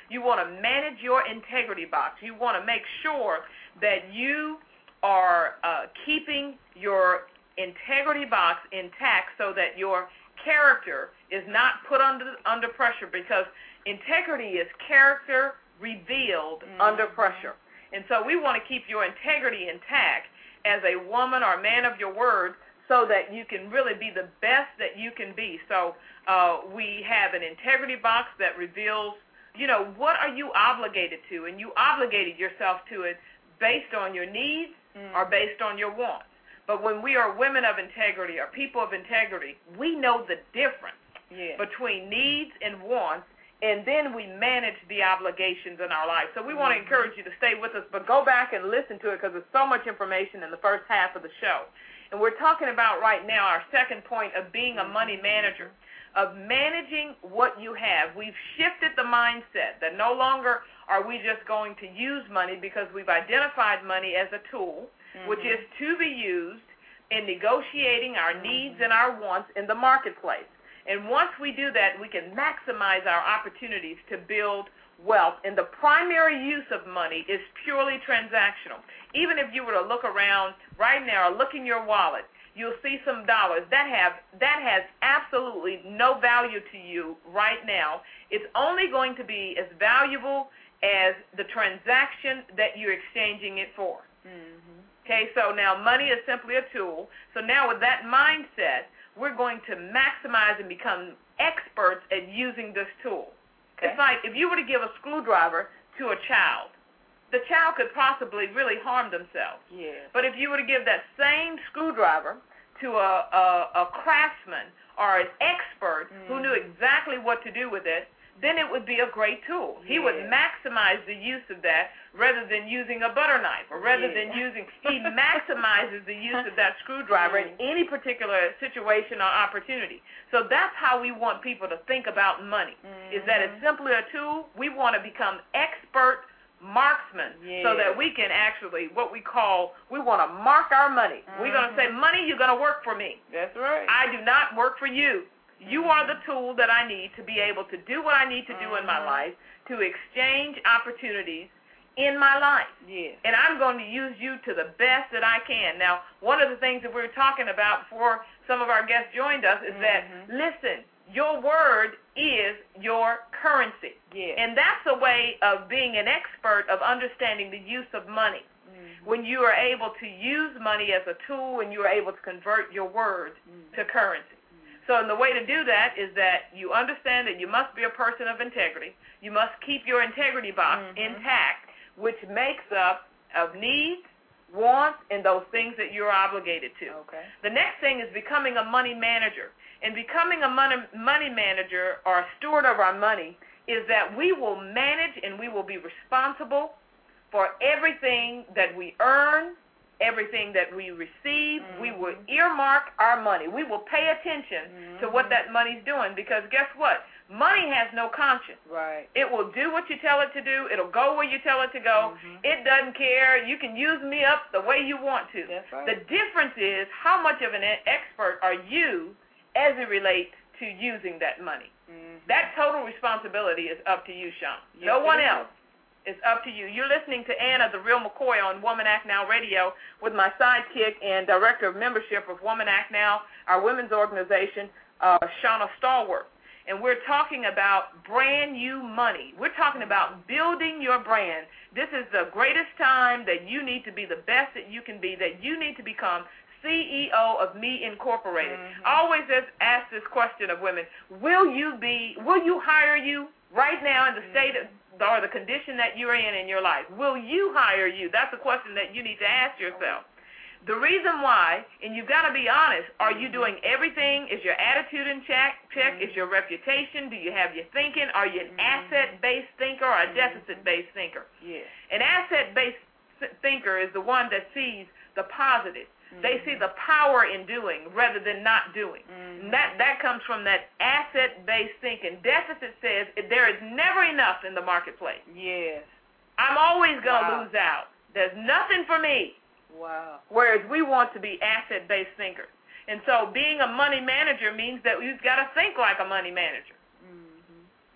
You want to manage your integrity box. You want to make sure that you are uh, keeping your integrity box intact so that your character is not put under under pressure, because integrity is character revealed mm-hmm. under pressure. And so we want to keep your integrity intact as a woman or man of your word, so that you can really be the best that you can be. So uh, we have an integrity box that reveals, you know, what are you obligated to, and you obligated yourself to it based on your needs mm. or based on your wants. But when we are women of integrity or people of integrity, we know the difference yeah. between needs and wants, and then we manage the obligations in our life. So we mm-hmm. want to encourage you to stay with us, but go back and listen to it, because there's so much information in the first half of the show. And we're talking about right now our second point of being a money manager, of managing what you have. We've shifted the mindset that no longer are we just going to use money, because we've identified money as a tool, mm-hmm. which is to be used in negotiating our mm-hmm. needs and our wants in the marketplace. And once we do that, we can maximize our opportunities to build wealth. And the primary use of money is purely transactional. Even if you were to look around right now or look in your wallet, you'll see some dollars. That have that has absolutely no value to you right now. It's only going to be as valuable as the transaction that you're exchanging it for. Mm-hmm. Okay, so now money is simply a tool. So now with that mindset, we're going to maximize and become experts at using this tool. Okay. It's like if you were to give a screwdriver to a child, the child could possibly really harm themselves. Yes. But if you were to give that same screwdriver to a, a, a craftsman or an expert mm-hmm. who knew exactly what to do with it, then it would be a great tool. He yes. would maximize the use of that rather than using a butter knife, or rather yes. than using, he maximizes the use of that screwdriver yes. in any particular situation or opportunity. So that's how we want people to think about money, mm-hmm. is that it's simply a tool. We want to become expert marksmen yes. so that we can actually, what we call, we want to mark our money. Mm-hmm. We're going to say, money, you're going to work for me. That's right. I do not work for you. You are the tool that I need to be able to do what I need to do mm-hmm. in my life, to exchange opportunities in my life. Yes. And I'm going to use you to the best that I can. Now, one of the things that we were talking about before some of our guests joined us is mm-hmm. that, listen, your word is your currency. Yes. And that's a way of being an expert of understanding the use of money. Mm-hmm. When you are able to use money as a tool and you are able to convert your words mm-hmm. to currency. So and the way to do that is that you understand that you must be a person of integrity. You must keep your integrity box mm-hmm. intact, which makes up of needs, wants, and those things that you're obligated to. Okay. The next thing is becoming a money manager. And becoming a money, money manager or a steward of our money is that we will manage and we will be responsible for everything that we earn, everything that we receive. Mm-hmm. We will earmark our money. We will pay attention mm-hmm. to what that money's doing, because guess what? Money has no conscience. Right. It will do what you tell it to do. It'll go where you tell it to go. Mm-hmm. It doesn't care. You can use me up the way you want to. That's right. The difference is how much of an expert are you as it relates to using that money. Mm-hmm. That total responsibility is up to you, Sean. Yes, no one else. It's up to you. You're listening to Anna, the Real McCoy, on Woman Act Now Radio with my sidekick and Director of Membership of Woman Act Now, our women's organization, uh, Shauna Stallworth. And we're talking about brand new money. We're talking about building your brand. This is the greatest time that you need to be the best that you can be, that you need to become C E O of Me Incorporated. Mm-hmm. I always ask this question of women, will you be, will you hire you right now in the state of, or the condition that you're in in your life? Will you hire you? That's a question that you need to ask yourself. The reason why, and you've got to be honest, are you doing everything? Is your attitude in check? check? Is your reputation? Do you have your thinking? Are you an asset-based thinker or a deficit-based thinker? Yeah. An asset-based thinker is the one that sees the positive. Mm-hmm. They see the power in doing rather than not doing. Mm-hmm. That that comes from that asset-based thinking. Deficit says there is never enough in the marketplace. Yes. I'm always going to wow. lose out. There's nothing for me. Wow. Whereas we want to be asset-based thinkers. And so being a money manager means that you've got to think like a money manager. Mm-hmm.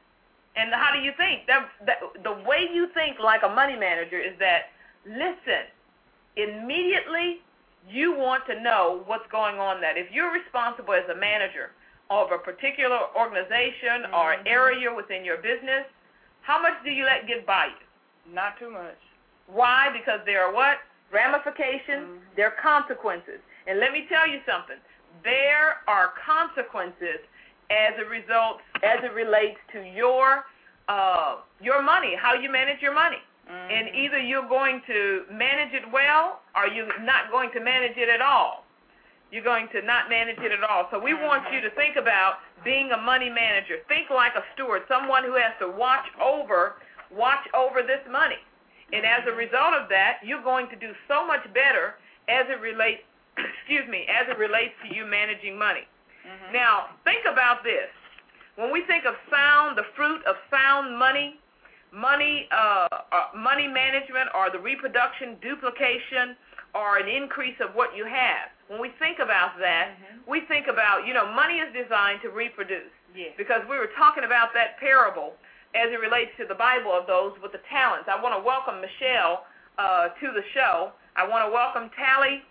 And how do you think? That, that, the way you think like a money manager is that, listen, immediately you want to know what's going on that. If you're responsible as a manager of a particular organization mm-hmm. or area within your business, how much do you let get by you? Not too much. Why? Because there are what? Ramifications. Mm-hmm. There are consequences. And let me tell you something. There are consequences as a result, as it relates to your uh, your money, how you manage your money. Mm-hmm. And either you're going to manage it well or you're not going to manage it at all. You're going to not manage it at all. So we mm-hmm. want you to think about being a money manager. Think like a steward, someone who has to watch over, watch over this money. And as a result of that, you're going to do so much better as it relates, excuse me, as it relates to you managing money. Mm-hmm. Now, think about this. When we think of sound, the fruit of sound money, money, uh, uh, money management or the reproduction, duplication, or an increase of what you have, when we think about that, mm-hmm. we think about, you know, money is designed to reproduce. Yes. Because we were talking about that parable as it relates to the Bible of those with the talents. I want to welcome Michelle uh, to the show. I want to welcome Tally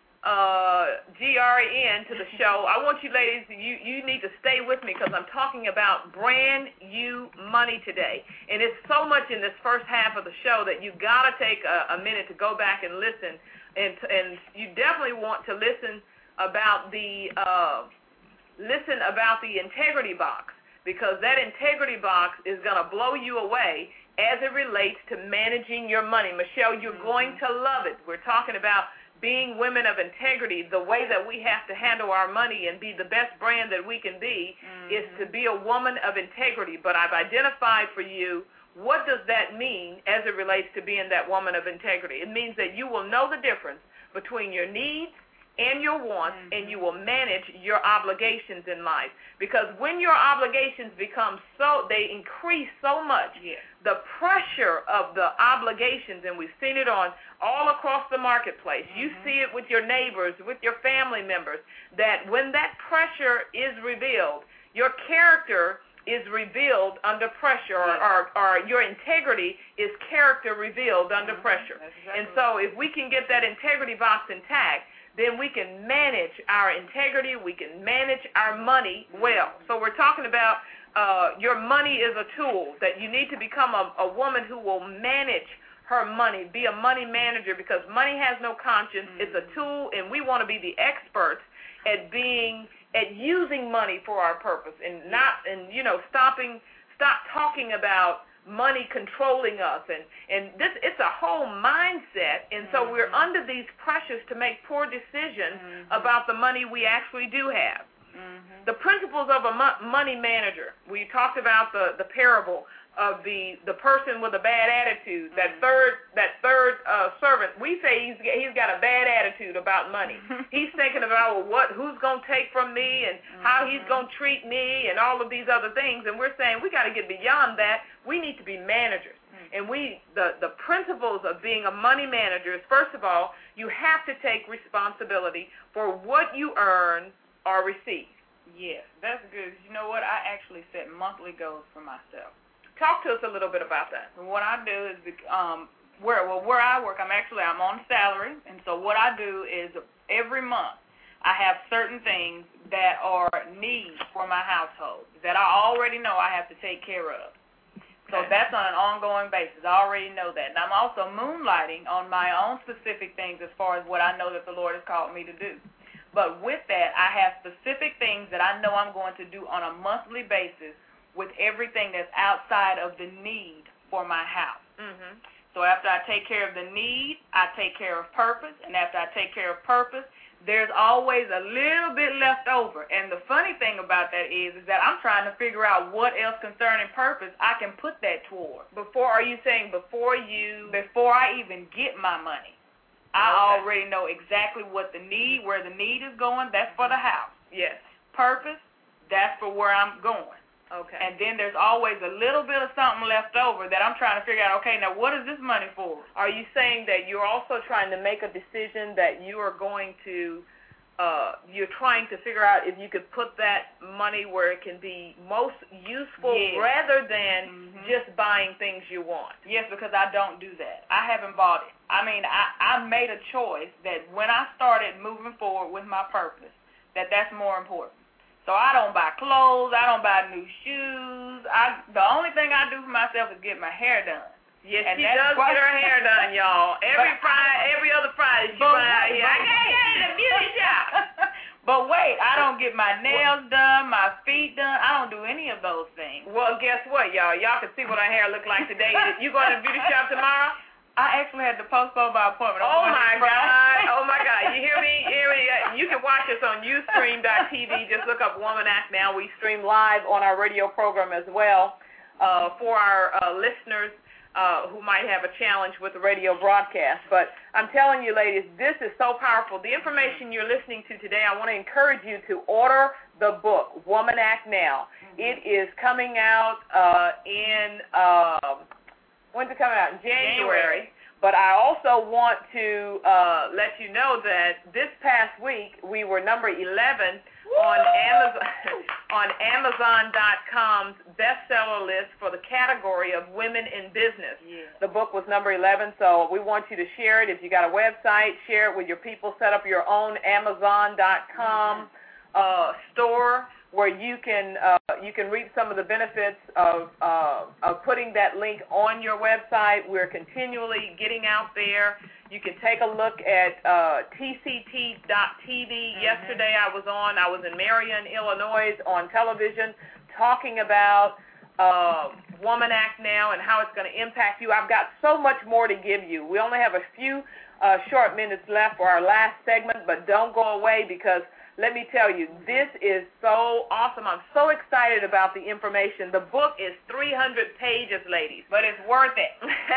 uh, G R E N to the show. I want you ladies, you, you need to stay with me because I'm talking about brand new money today. And it's so much in this first half of the show that you got to take a, a minute to go back and listen. And, and you definitely want to listen about the uh, listen about the integrity box, because that integrity box is going to blow you away as it relates to managing your money. Michelle, you're mm-hmm. going to love it. We're talking about being women of integrity. The way that we have to handle our money and be the best brand that we can be mm-hmm. is to be a woman of integrity. But I've identified for you, what does that mean as it relates to being that woman of integrity? It means that you will know the difference between your needs and your wants, mm-hmm. and you will manage your obligations in life. Because when your obligations become so, they increase so much, yes. the pressure of the obligations, and we've seen it on all across the marketplace. Mm-hmm. You see it with your neighbors, with your family members, that when that pressure is revealed, your character is revealed under pressure, or, or, or your integrity is character revealed under mm-hmm. pressure. Exactly. And so if we can get that integrity box intact, then we can manage our integrity, we can manage our money well. So we're talking about uh, your money is a tool, that you need to become a, a woman who will manage her money, be a money manager, because money has no conscience. Mm-hmm. It's a tool, and we want to be the experts at being, at using money for our purpose, and not, and you know, stopping, stop talking about money controlling us, and, and this, it's a whole mindset, and so mm-hmm. we're under these pressures to make poor decisions mm-hmm. about the money we actually do have. Mm-hmm. The principles of a mo- money manager, we talked about the, the parable of the, the person with a bad attitude, that mm-hmm. third that third uh, servant. We say he's he's got a bad attitude about money. He's thinking about, well, what who's going to take from me, and mm-hmm. how he's going to treat me, and all of these other things. And we're saying we got to get beyond that. We need to be managers. Mm-hmm. And we the, the principles of being a money manager is, first of all, you have to take responsibility for what you earn or receive. Yes, that's good. You know what? I actually set monthly goals for myself. Talk to us a little bit about that. And what I do is, um, where well where I work, I'm actually I'm on salary, and so what I do is every month I have certain things that are needs for my household that I already know I have to take care of. So okay. that's on an ongoing basis. I already know that. And I'm also moonlighting on my own specific things as far as what I know that the Lord has called me to do. But with that, I have specific things that I know I'm going to do on a monthly basis with everything that's outside of the need for my house. Mm-hmm. So after I take care of the need, I take care of purpose. And after I take care of purpose, there's always a little bit left over. And the funny thing about that is, is that I'm trying to figure out what else concerning purpose I can put that toward. Before, are you saying before you... Before I even get my money. I okay. already know exactly what the need, where the need is going. That's for the house. Yes. Purpose, that's for where I'm going. Okay. And then there's always a little bit of something left over that I'm trying to figure out, okay, now what is this money for? Are you saying that you're also trying to make a decision that you are going to uh, you're trying to figure out if you could put that money where it can be most useful yes. rather than mm-hmm. just buying things you want. Yes, because I don't do that. I haven't bought it. I mean, I, I made a choice that when I started moving forward with my purpose, that that's more important. So I don't buy clothes. I don't buy new shoes. I the only thing I do for myself is get my hair done. Yes, and she does what, get her hair done, y'all. Every Friday, every other Friday, she buys. Yeah, I got it in a beauty shop. But wait, I don't get my nails done, my feet done. I don't do any of those things. Well, guess what, y'all? Y'all can see what her hair look like today. You going to the beauty shop tomorrow? I actually had to postpone my appointment. Oh, my God. Oh, my God. You hear me? You hear me? You can watch us on ustream dot t v. Just look up Woman Act Now. We stream live on our radio program as well uh, for our uh, listeners uh, who might have a challenge with the radio broadcast. But I'm telling you, ladies, this is so powerful. The information you're listening to today, I want to encourage you to order the book, Woman Act Now. It is coming out uh, in... Uh, When's it coming out? In January. January. But I also want to uh, let you know that this past week we were number eleven Woo! on Amazon on Amazon dot com's bestseller list for the category of women in business. Yeah. The book was number eleven, so we want you to share it. If you got a website, share it with your people. Set up your own Amazon dot com mm-hmm. uh, store, where you can uh, you can reap some of the benefits of uh, of putting that link on your website. We're continually getting out there. You can take a look at uh, T C T dot T V. Mm-hmm. Yesterday I was on, I was in Marion, Illinois on television talking about uh, Woman Act Now and how it's going to impact you. I've got so much more to give you. We only have a few uh, short minutes left for our last segment, but don't go away because let me tell you, this is so awesome. I'm so excited about the information. The book is three hundred pages, ladies, but it's worth it.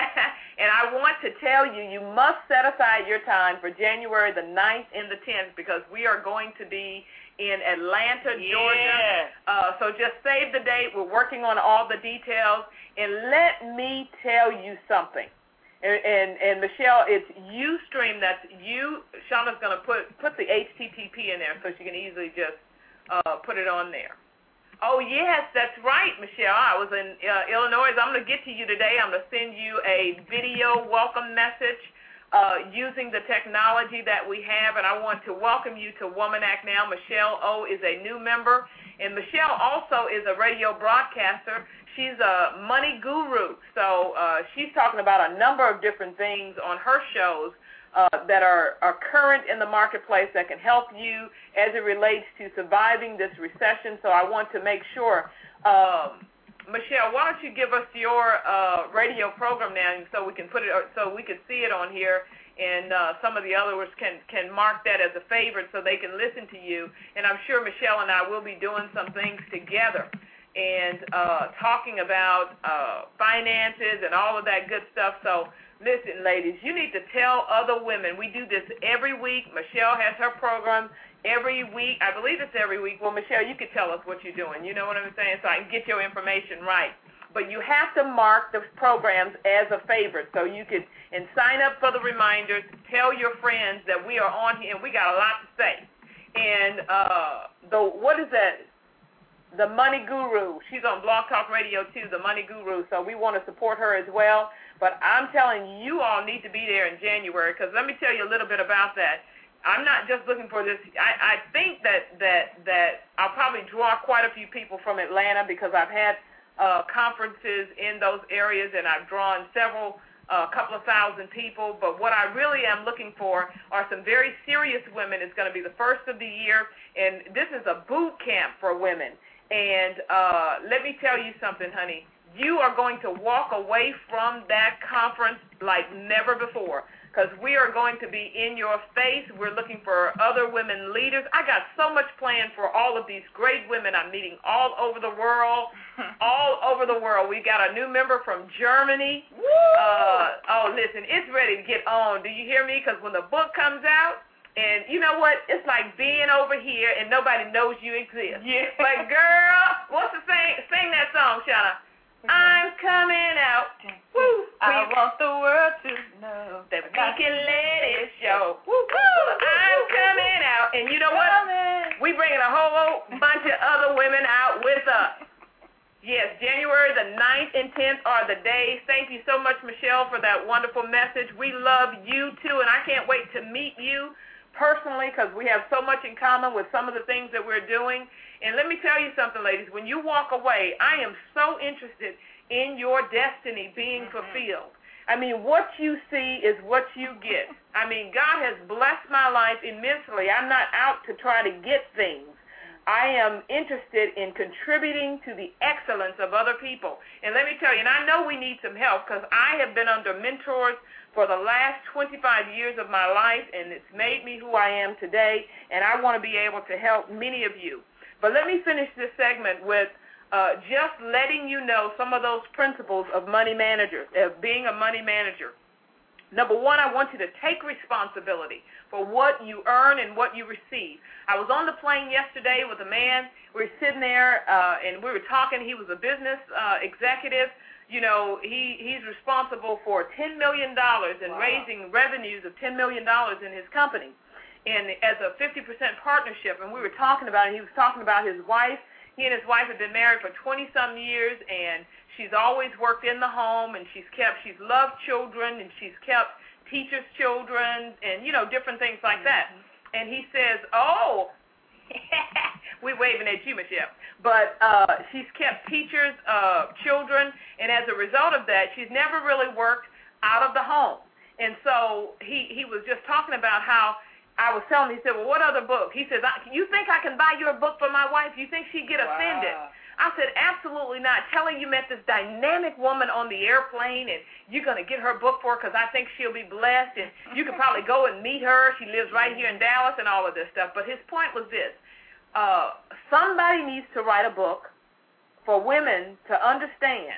And I want to tell you, you must set aside your time for January the ninth and the tenth because we are going to be in Atlanta, yeah. Georgia. Uh, so just save the date. We're working on all the details. And let me tell you something. And, and, and Michelle, it's Ustream. That's you. Shauna's going to put put the H T T P in there so she can easily just uh, put it on there. Oh, yes, that's right, Michelle. I was in uh, Illinois. I'm going to get to you today. I'm going to send you a video welcome message uh, using the technology that we have, and I want to welcome you to Woman Act Now. Michelle O is a new member, and Michelle also is a radio broadcaster. She's a money guru, so uh, she's talking about a number of different things on her shows uh, that are, are current in the marketplace that can help you as it relates to surviving this recession. So I want to make sure, um, Michelle, why don't you give us your uh, radio program now so we can put it, so we can see it on here, and uh, some of the others can, can mark that as a favorite so they can listen to you. And I'm sure Michelle and I will be doing some things together and uh, talking about uh, finances and all of that good stuff. So listen, ladies, you need to tell other women. We do this every week. Michelle has her program every week. I believe it's every week. Well, Michelle, you could tell us what you're doing. You know what I'm saying? So I can get your information right. But you have to mark the programs as a favorite. So you could, and sign up for the reminders. Tell your friends that we are on here, and we got a lot to say. And uh, the what is that? The Money Guru. She's on Blog Talk Radio, too, The Money Guru, so we want to support her as well. But I'm telling you, you all need to be there in January because let me tell you a little bit about that. I'm not just looking for this. I, I think that, that, that I'll probably draw quite a few people from Atlanta because I've had uh, conferences in those areas, and I've drawn several, a uh, couple of thousand people. But what I really am looking for are some very serious women. It's going to be the first of the year, and this is a boot camp for women. And uh, let me tell you something, honey. You are going to walk away from that conference like never before because we are going to be in your face. We're looking for other women leaders. I got so much planned for all of these great women I'm meeting all over the world, all over the world. We got a new member from Germany. Uh, oh, listen, it's ready to get on. Do you hear me? Because when the book comes out, and you know what? It's like being over here and nobody knows you exist. Yeah. Like, girl, what's the sing? Sing that song, Shauna. I'm coming out. Woo. I want the world to know that we can let it show. Woo, woo. I'm coming out. And you know what? We bringing a whole bunch of other women out with us. Yes, January the ninth and tenth are the days. Thank you so much, Michelle, for that wonderful message. We love you, too, and I can't wait to meet you personally because we have so much in common with some of the things that we're doing. And let me tell you something, ladies. When you walk away, I am so interested in your destiny being fulfilled. I mean, what you see is what you get. I mean, God has blessed my life immensely. I'm not out to try to get things. I am interested in contributing to the excellence of other people. And let me tell you, and I know we need some help because I have been under mentors for the last twenty-five years of my life, and it's made me who I am today, and I want to be able to help many of you. But let me finish this segment with uh, just letting you know some of those principles of money managers, of being a money manager. Number one, I want you to take responsibility for what you earn and what you receive. I was on the plane yesterday with a man. We were sitting there, uh, and we were talking. He was a business uh, executive. You know, he, he's responsible for ten million dollars and wow. raising revenues of ten million dollars in his company. And as a fifty percent partnership, and we were talking about it. He was talking about his wife. He and his wife have been married for twenty-some years, and she's always worked in the home, and she's kept, she's loved children, and she's kept teachers' children, and, you know, different things like that. And he says, oh, we're waving at you, Michelle, but uh, she's kept teachers' uh, children, and as a result of that, she's never really worked out of the home. And so he, he was just talking about how I was telling him, he said, well, what other book? He says, you think I can buy your book for my wife? You think she'd get offended? Wow. I said, absolutely not. Tell her you met this dynamic woman on the airplane, and you're going to get her book for her because I think she'll be blessed, and you could probably go and meet her. She lives right here in Dallas and all of this stuff. But his point was this. Uh, somebody needs to write a book for women to understand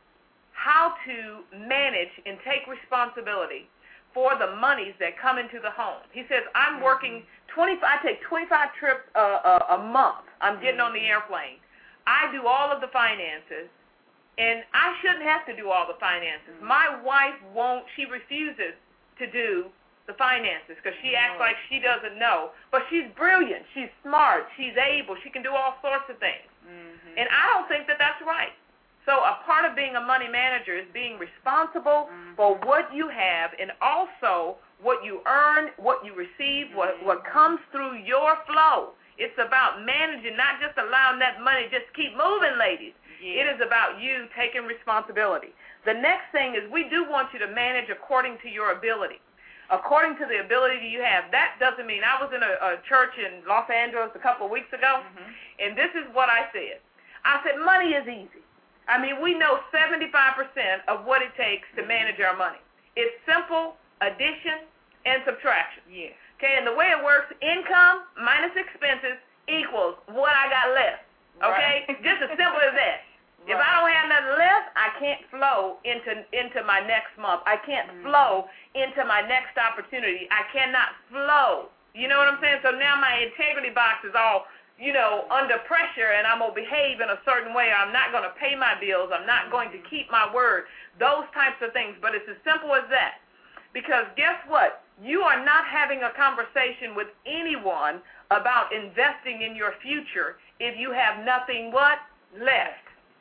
how to manage and take responsibility for the monies that come into the home. He says, I'm working twenty-five, I take twenty-five trips uh, a, a month. I'm getting on the airplane. I do all of the finances, and I shouldn't have to do all the finances. My wife won't, she refuses to do the finances because she acts like she doesn't know. But she's brilliant. She's smart. She's able. She can do all sorts of things. Mm-hmm. And I don't think that that's right. So a part of being a money manager is being responsible mm-hmm. for what you have and also what you earn, what you receive, mm-hmm. what, what comes through your flow. It's about managing, not just allowing that money just keep moving, ladies. Yeah. It is about you taking responsibility. The next thing is we do want you to manage according to your ability, according to the ability you have. That doesn't mean, I was in a, a church in Los Angeles a couple of weeks ago, mm-hmm. and this is what I said. I said, money is easy. I mean, we know seventy-five percent of what it takes to manage our money. It's simple addition and subtraction. Yeah. Okay, and the way it works, income minus expenses equals what I got left. Okay? Right. Just as simple as that. Right. If I don't have nothing left, I can't flow into into my next month. I can't mm-hmm. flow into my next opportunity. I cannot flow. You know what I'm saying? So now my integrity box is all, you know, under pressure, and I'm going to behave in a certain way. I'm not going to pay my bills. I'm not going to keep my word. Those types of things. But it's as simple as that. Because guess what? You are not having a conversation with anyone about investing in your future if you have nothing what? Left.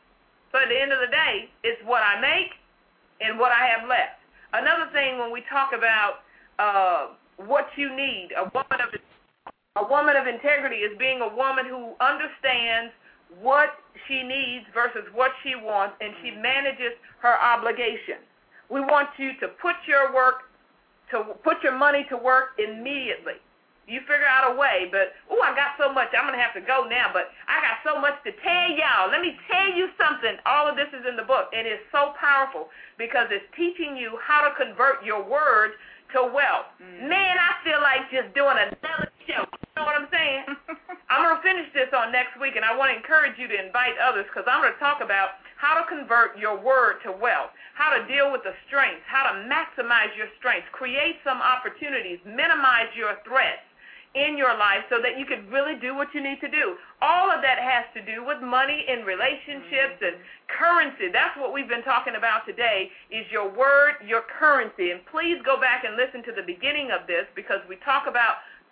So at the end of the day, it's what I make and what I have left. Another thing when we talk about uh, what you need, a woman of a woman of integrity is being a woman who understands what she needs versus what she wants, and she manages her obligations. We want you to put your work to put your money to work immediately. You figure out a way, but, oh, I got so much, I'm going to have to go now, but I got so much to tell y'all. Let me tell you something. All of this is in the book, and it's so powerful because it's teaching you how to convert your word to wealth. Mm. Man, I feel like just doing another show. You know what I'm saying? I'm going to finish this on next week, and I want to encourage you to invite others because I'm going to talk about how to convert your word to wealth, how to deal with the strengths, how to maximize your strengths, create some opportunities, minimize your threats in your life so that you can really do what you need to do. All of that has to do with money and relationships mm-hmm. and currency. That's what we've been talking about today is your word, your currency. And please go back and listen to the beginning of this because we talk about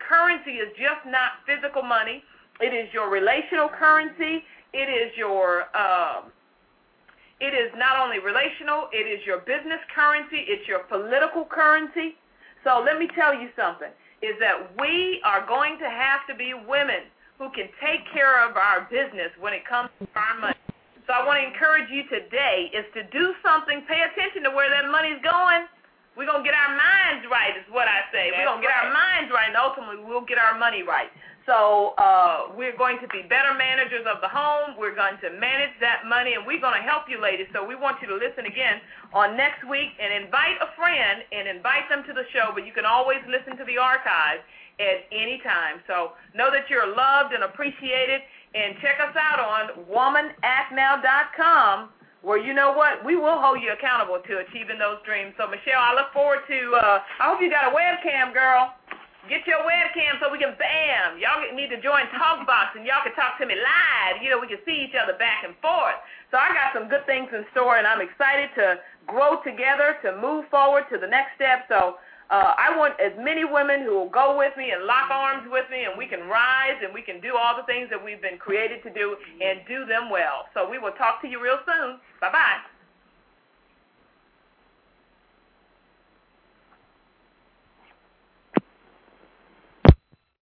currency is just not physical money. It is your relational currency. It is your, um, it is not only relational, it is your business currency. It's your political currency. So let me tell you something, is that we are going to have to be women who can take care of our business when it comes to our money. So I want to encourage you today is to do something, pay attention to where that money's going. We're going to get our minds right is what I say. That's We're going to get right. our minds right, and ultimately we'll get our money right. So uh, we're going to be better managers of the home. We're going to manage that money, and we're going to help you, ladies. So we want you to listen again on next week and invite a friend and invite them to the show, but you can always listen to the archive at any time. So know that you're loved and appreciated. And check us out on woman act now dot com, where you know what? We will hold you accountable to achieving those dreams. So, Michelle, I look forward to, uh, I hope you got a webcam, girl. Get your webcam so we can, bam, y'all need to join TalkBox, and y'all can talk to me live. You know, we can see each other back and forth. So I got some good things in store, and I'm excited to grow together, to move forward to the next step. So Uh, I want as many women who will go with me and lock arms with me, and we can rise and we can do all the things that we've been created to do and do them well. So we will talk to you real soon. Bye-bye.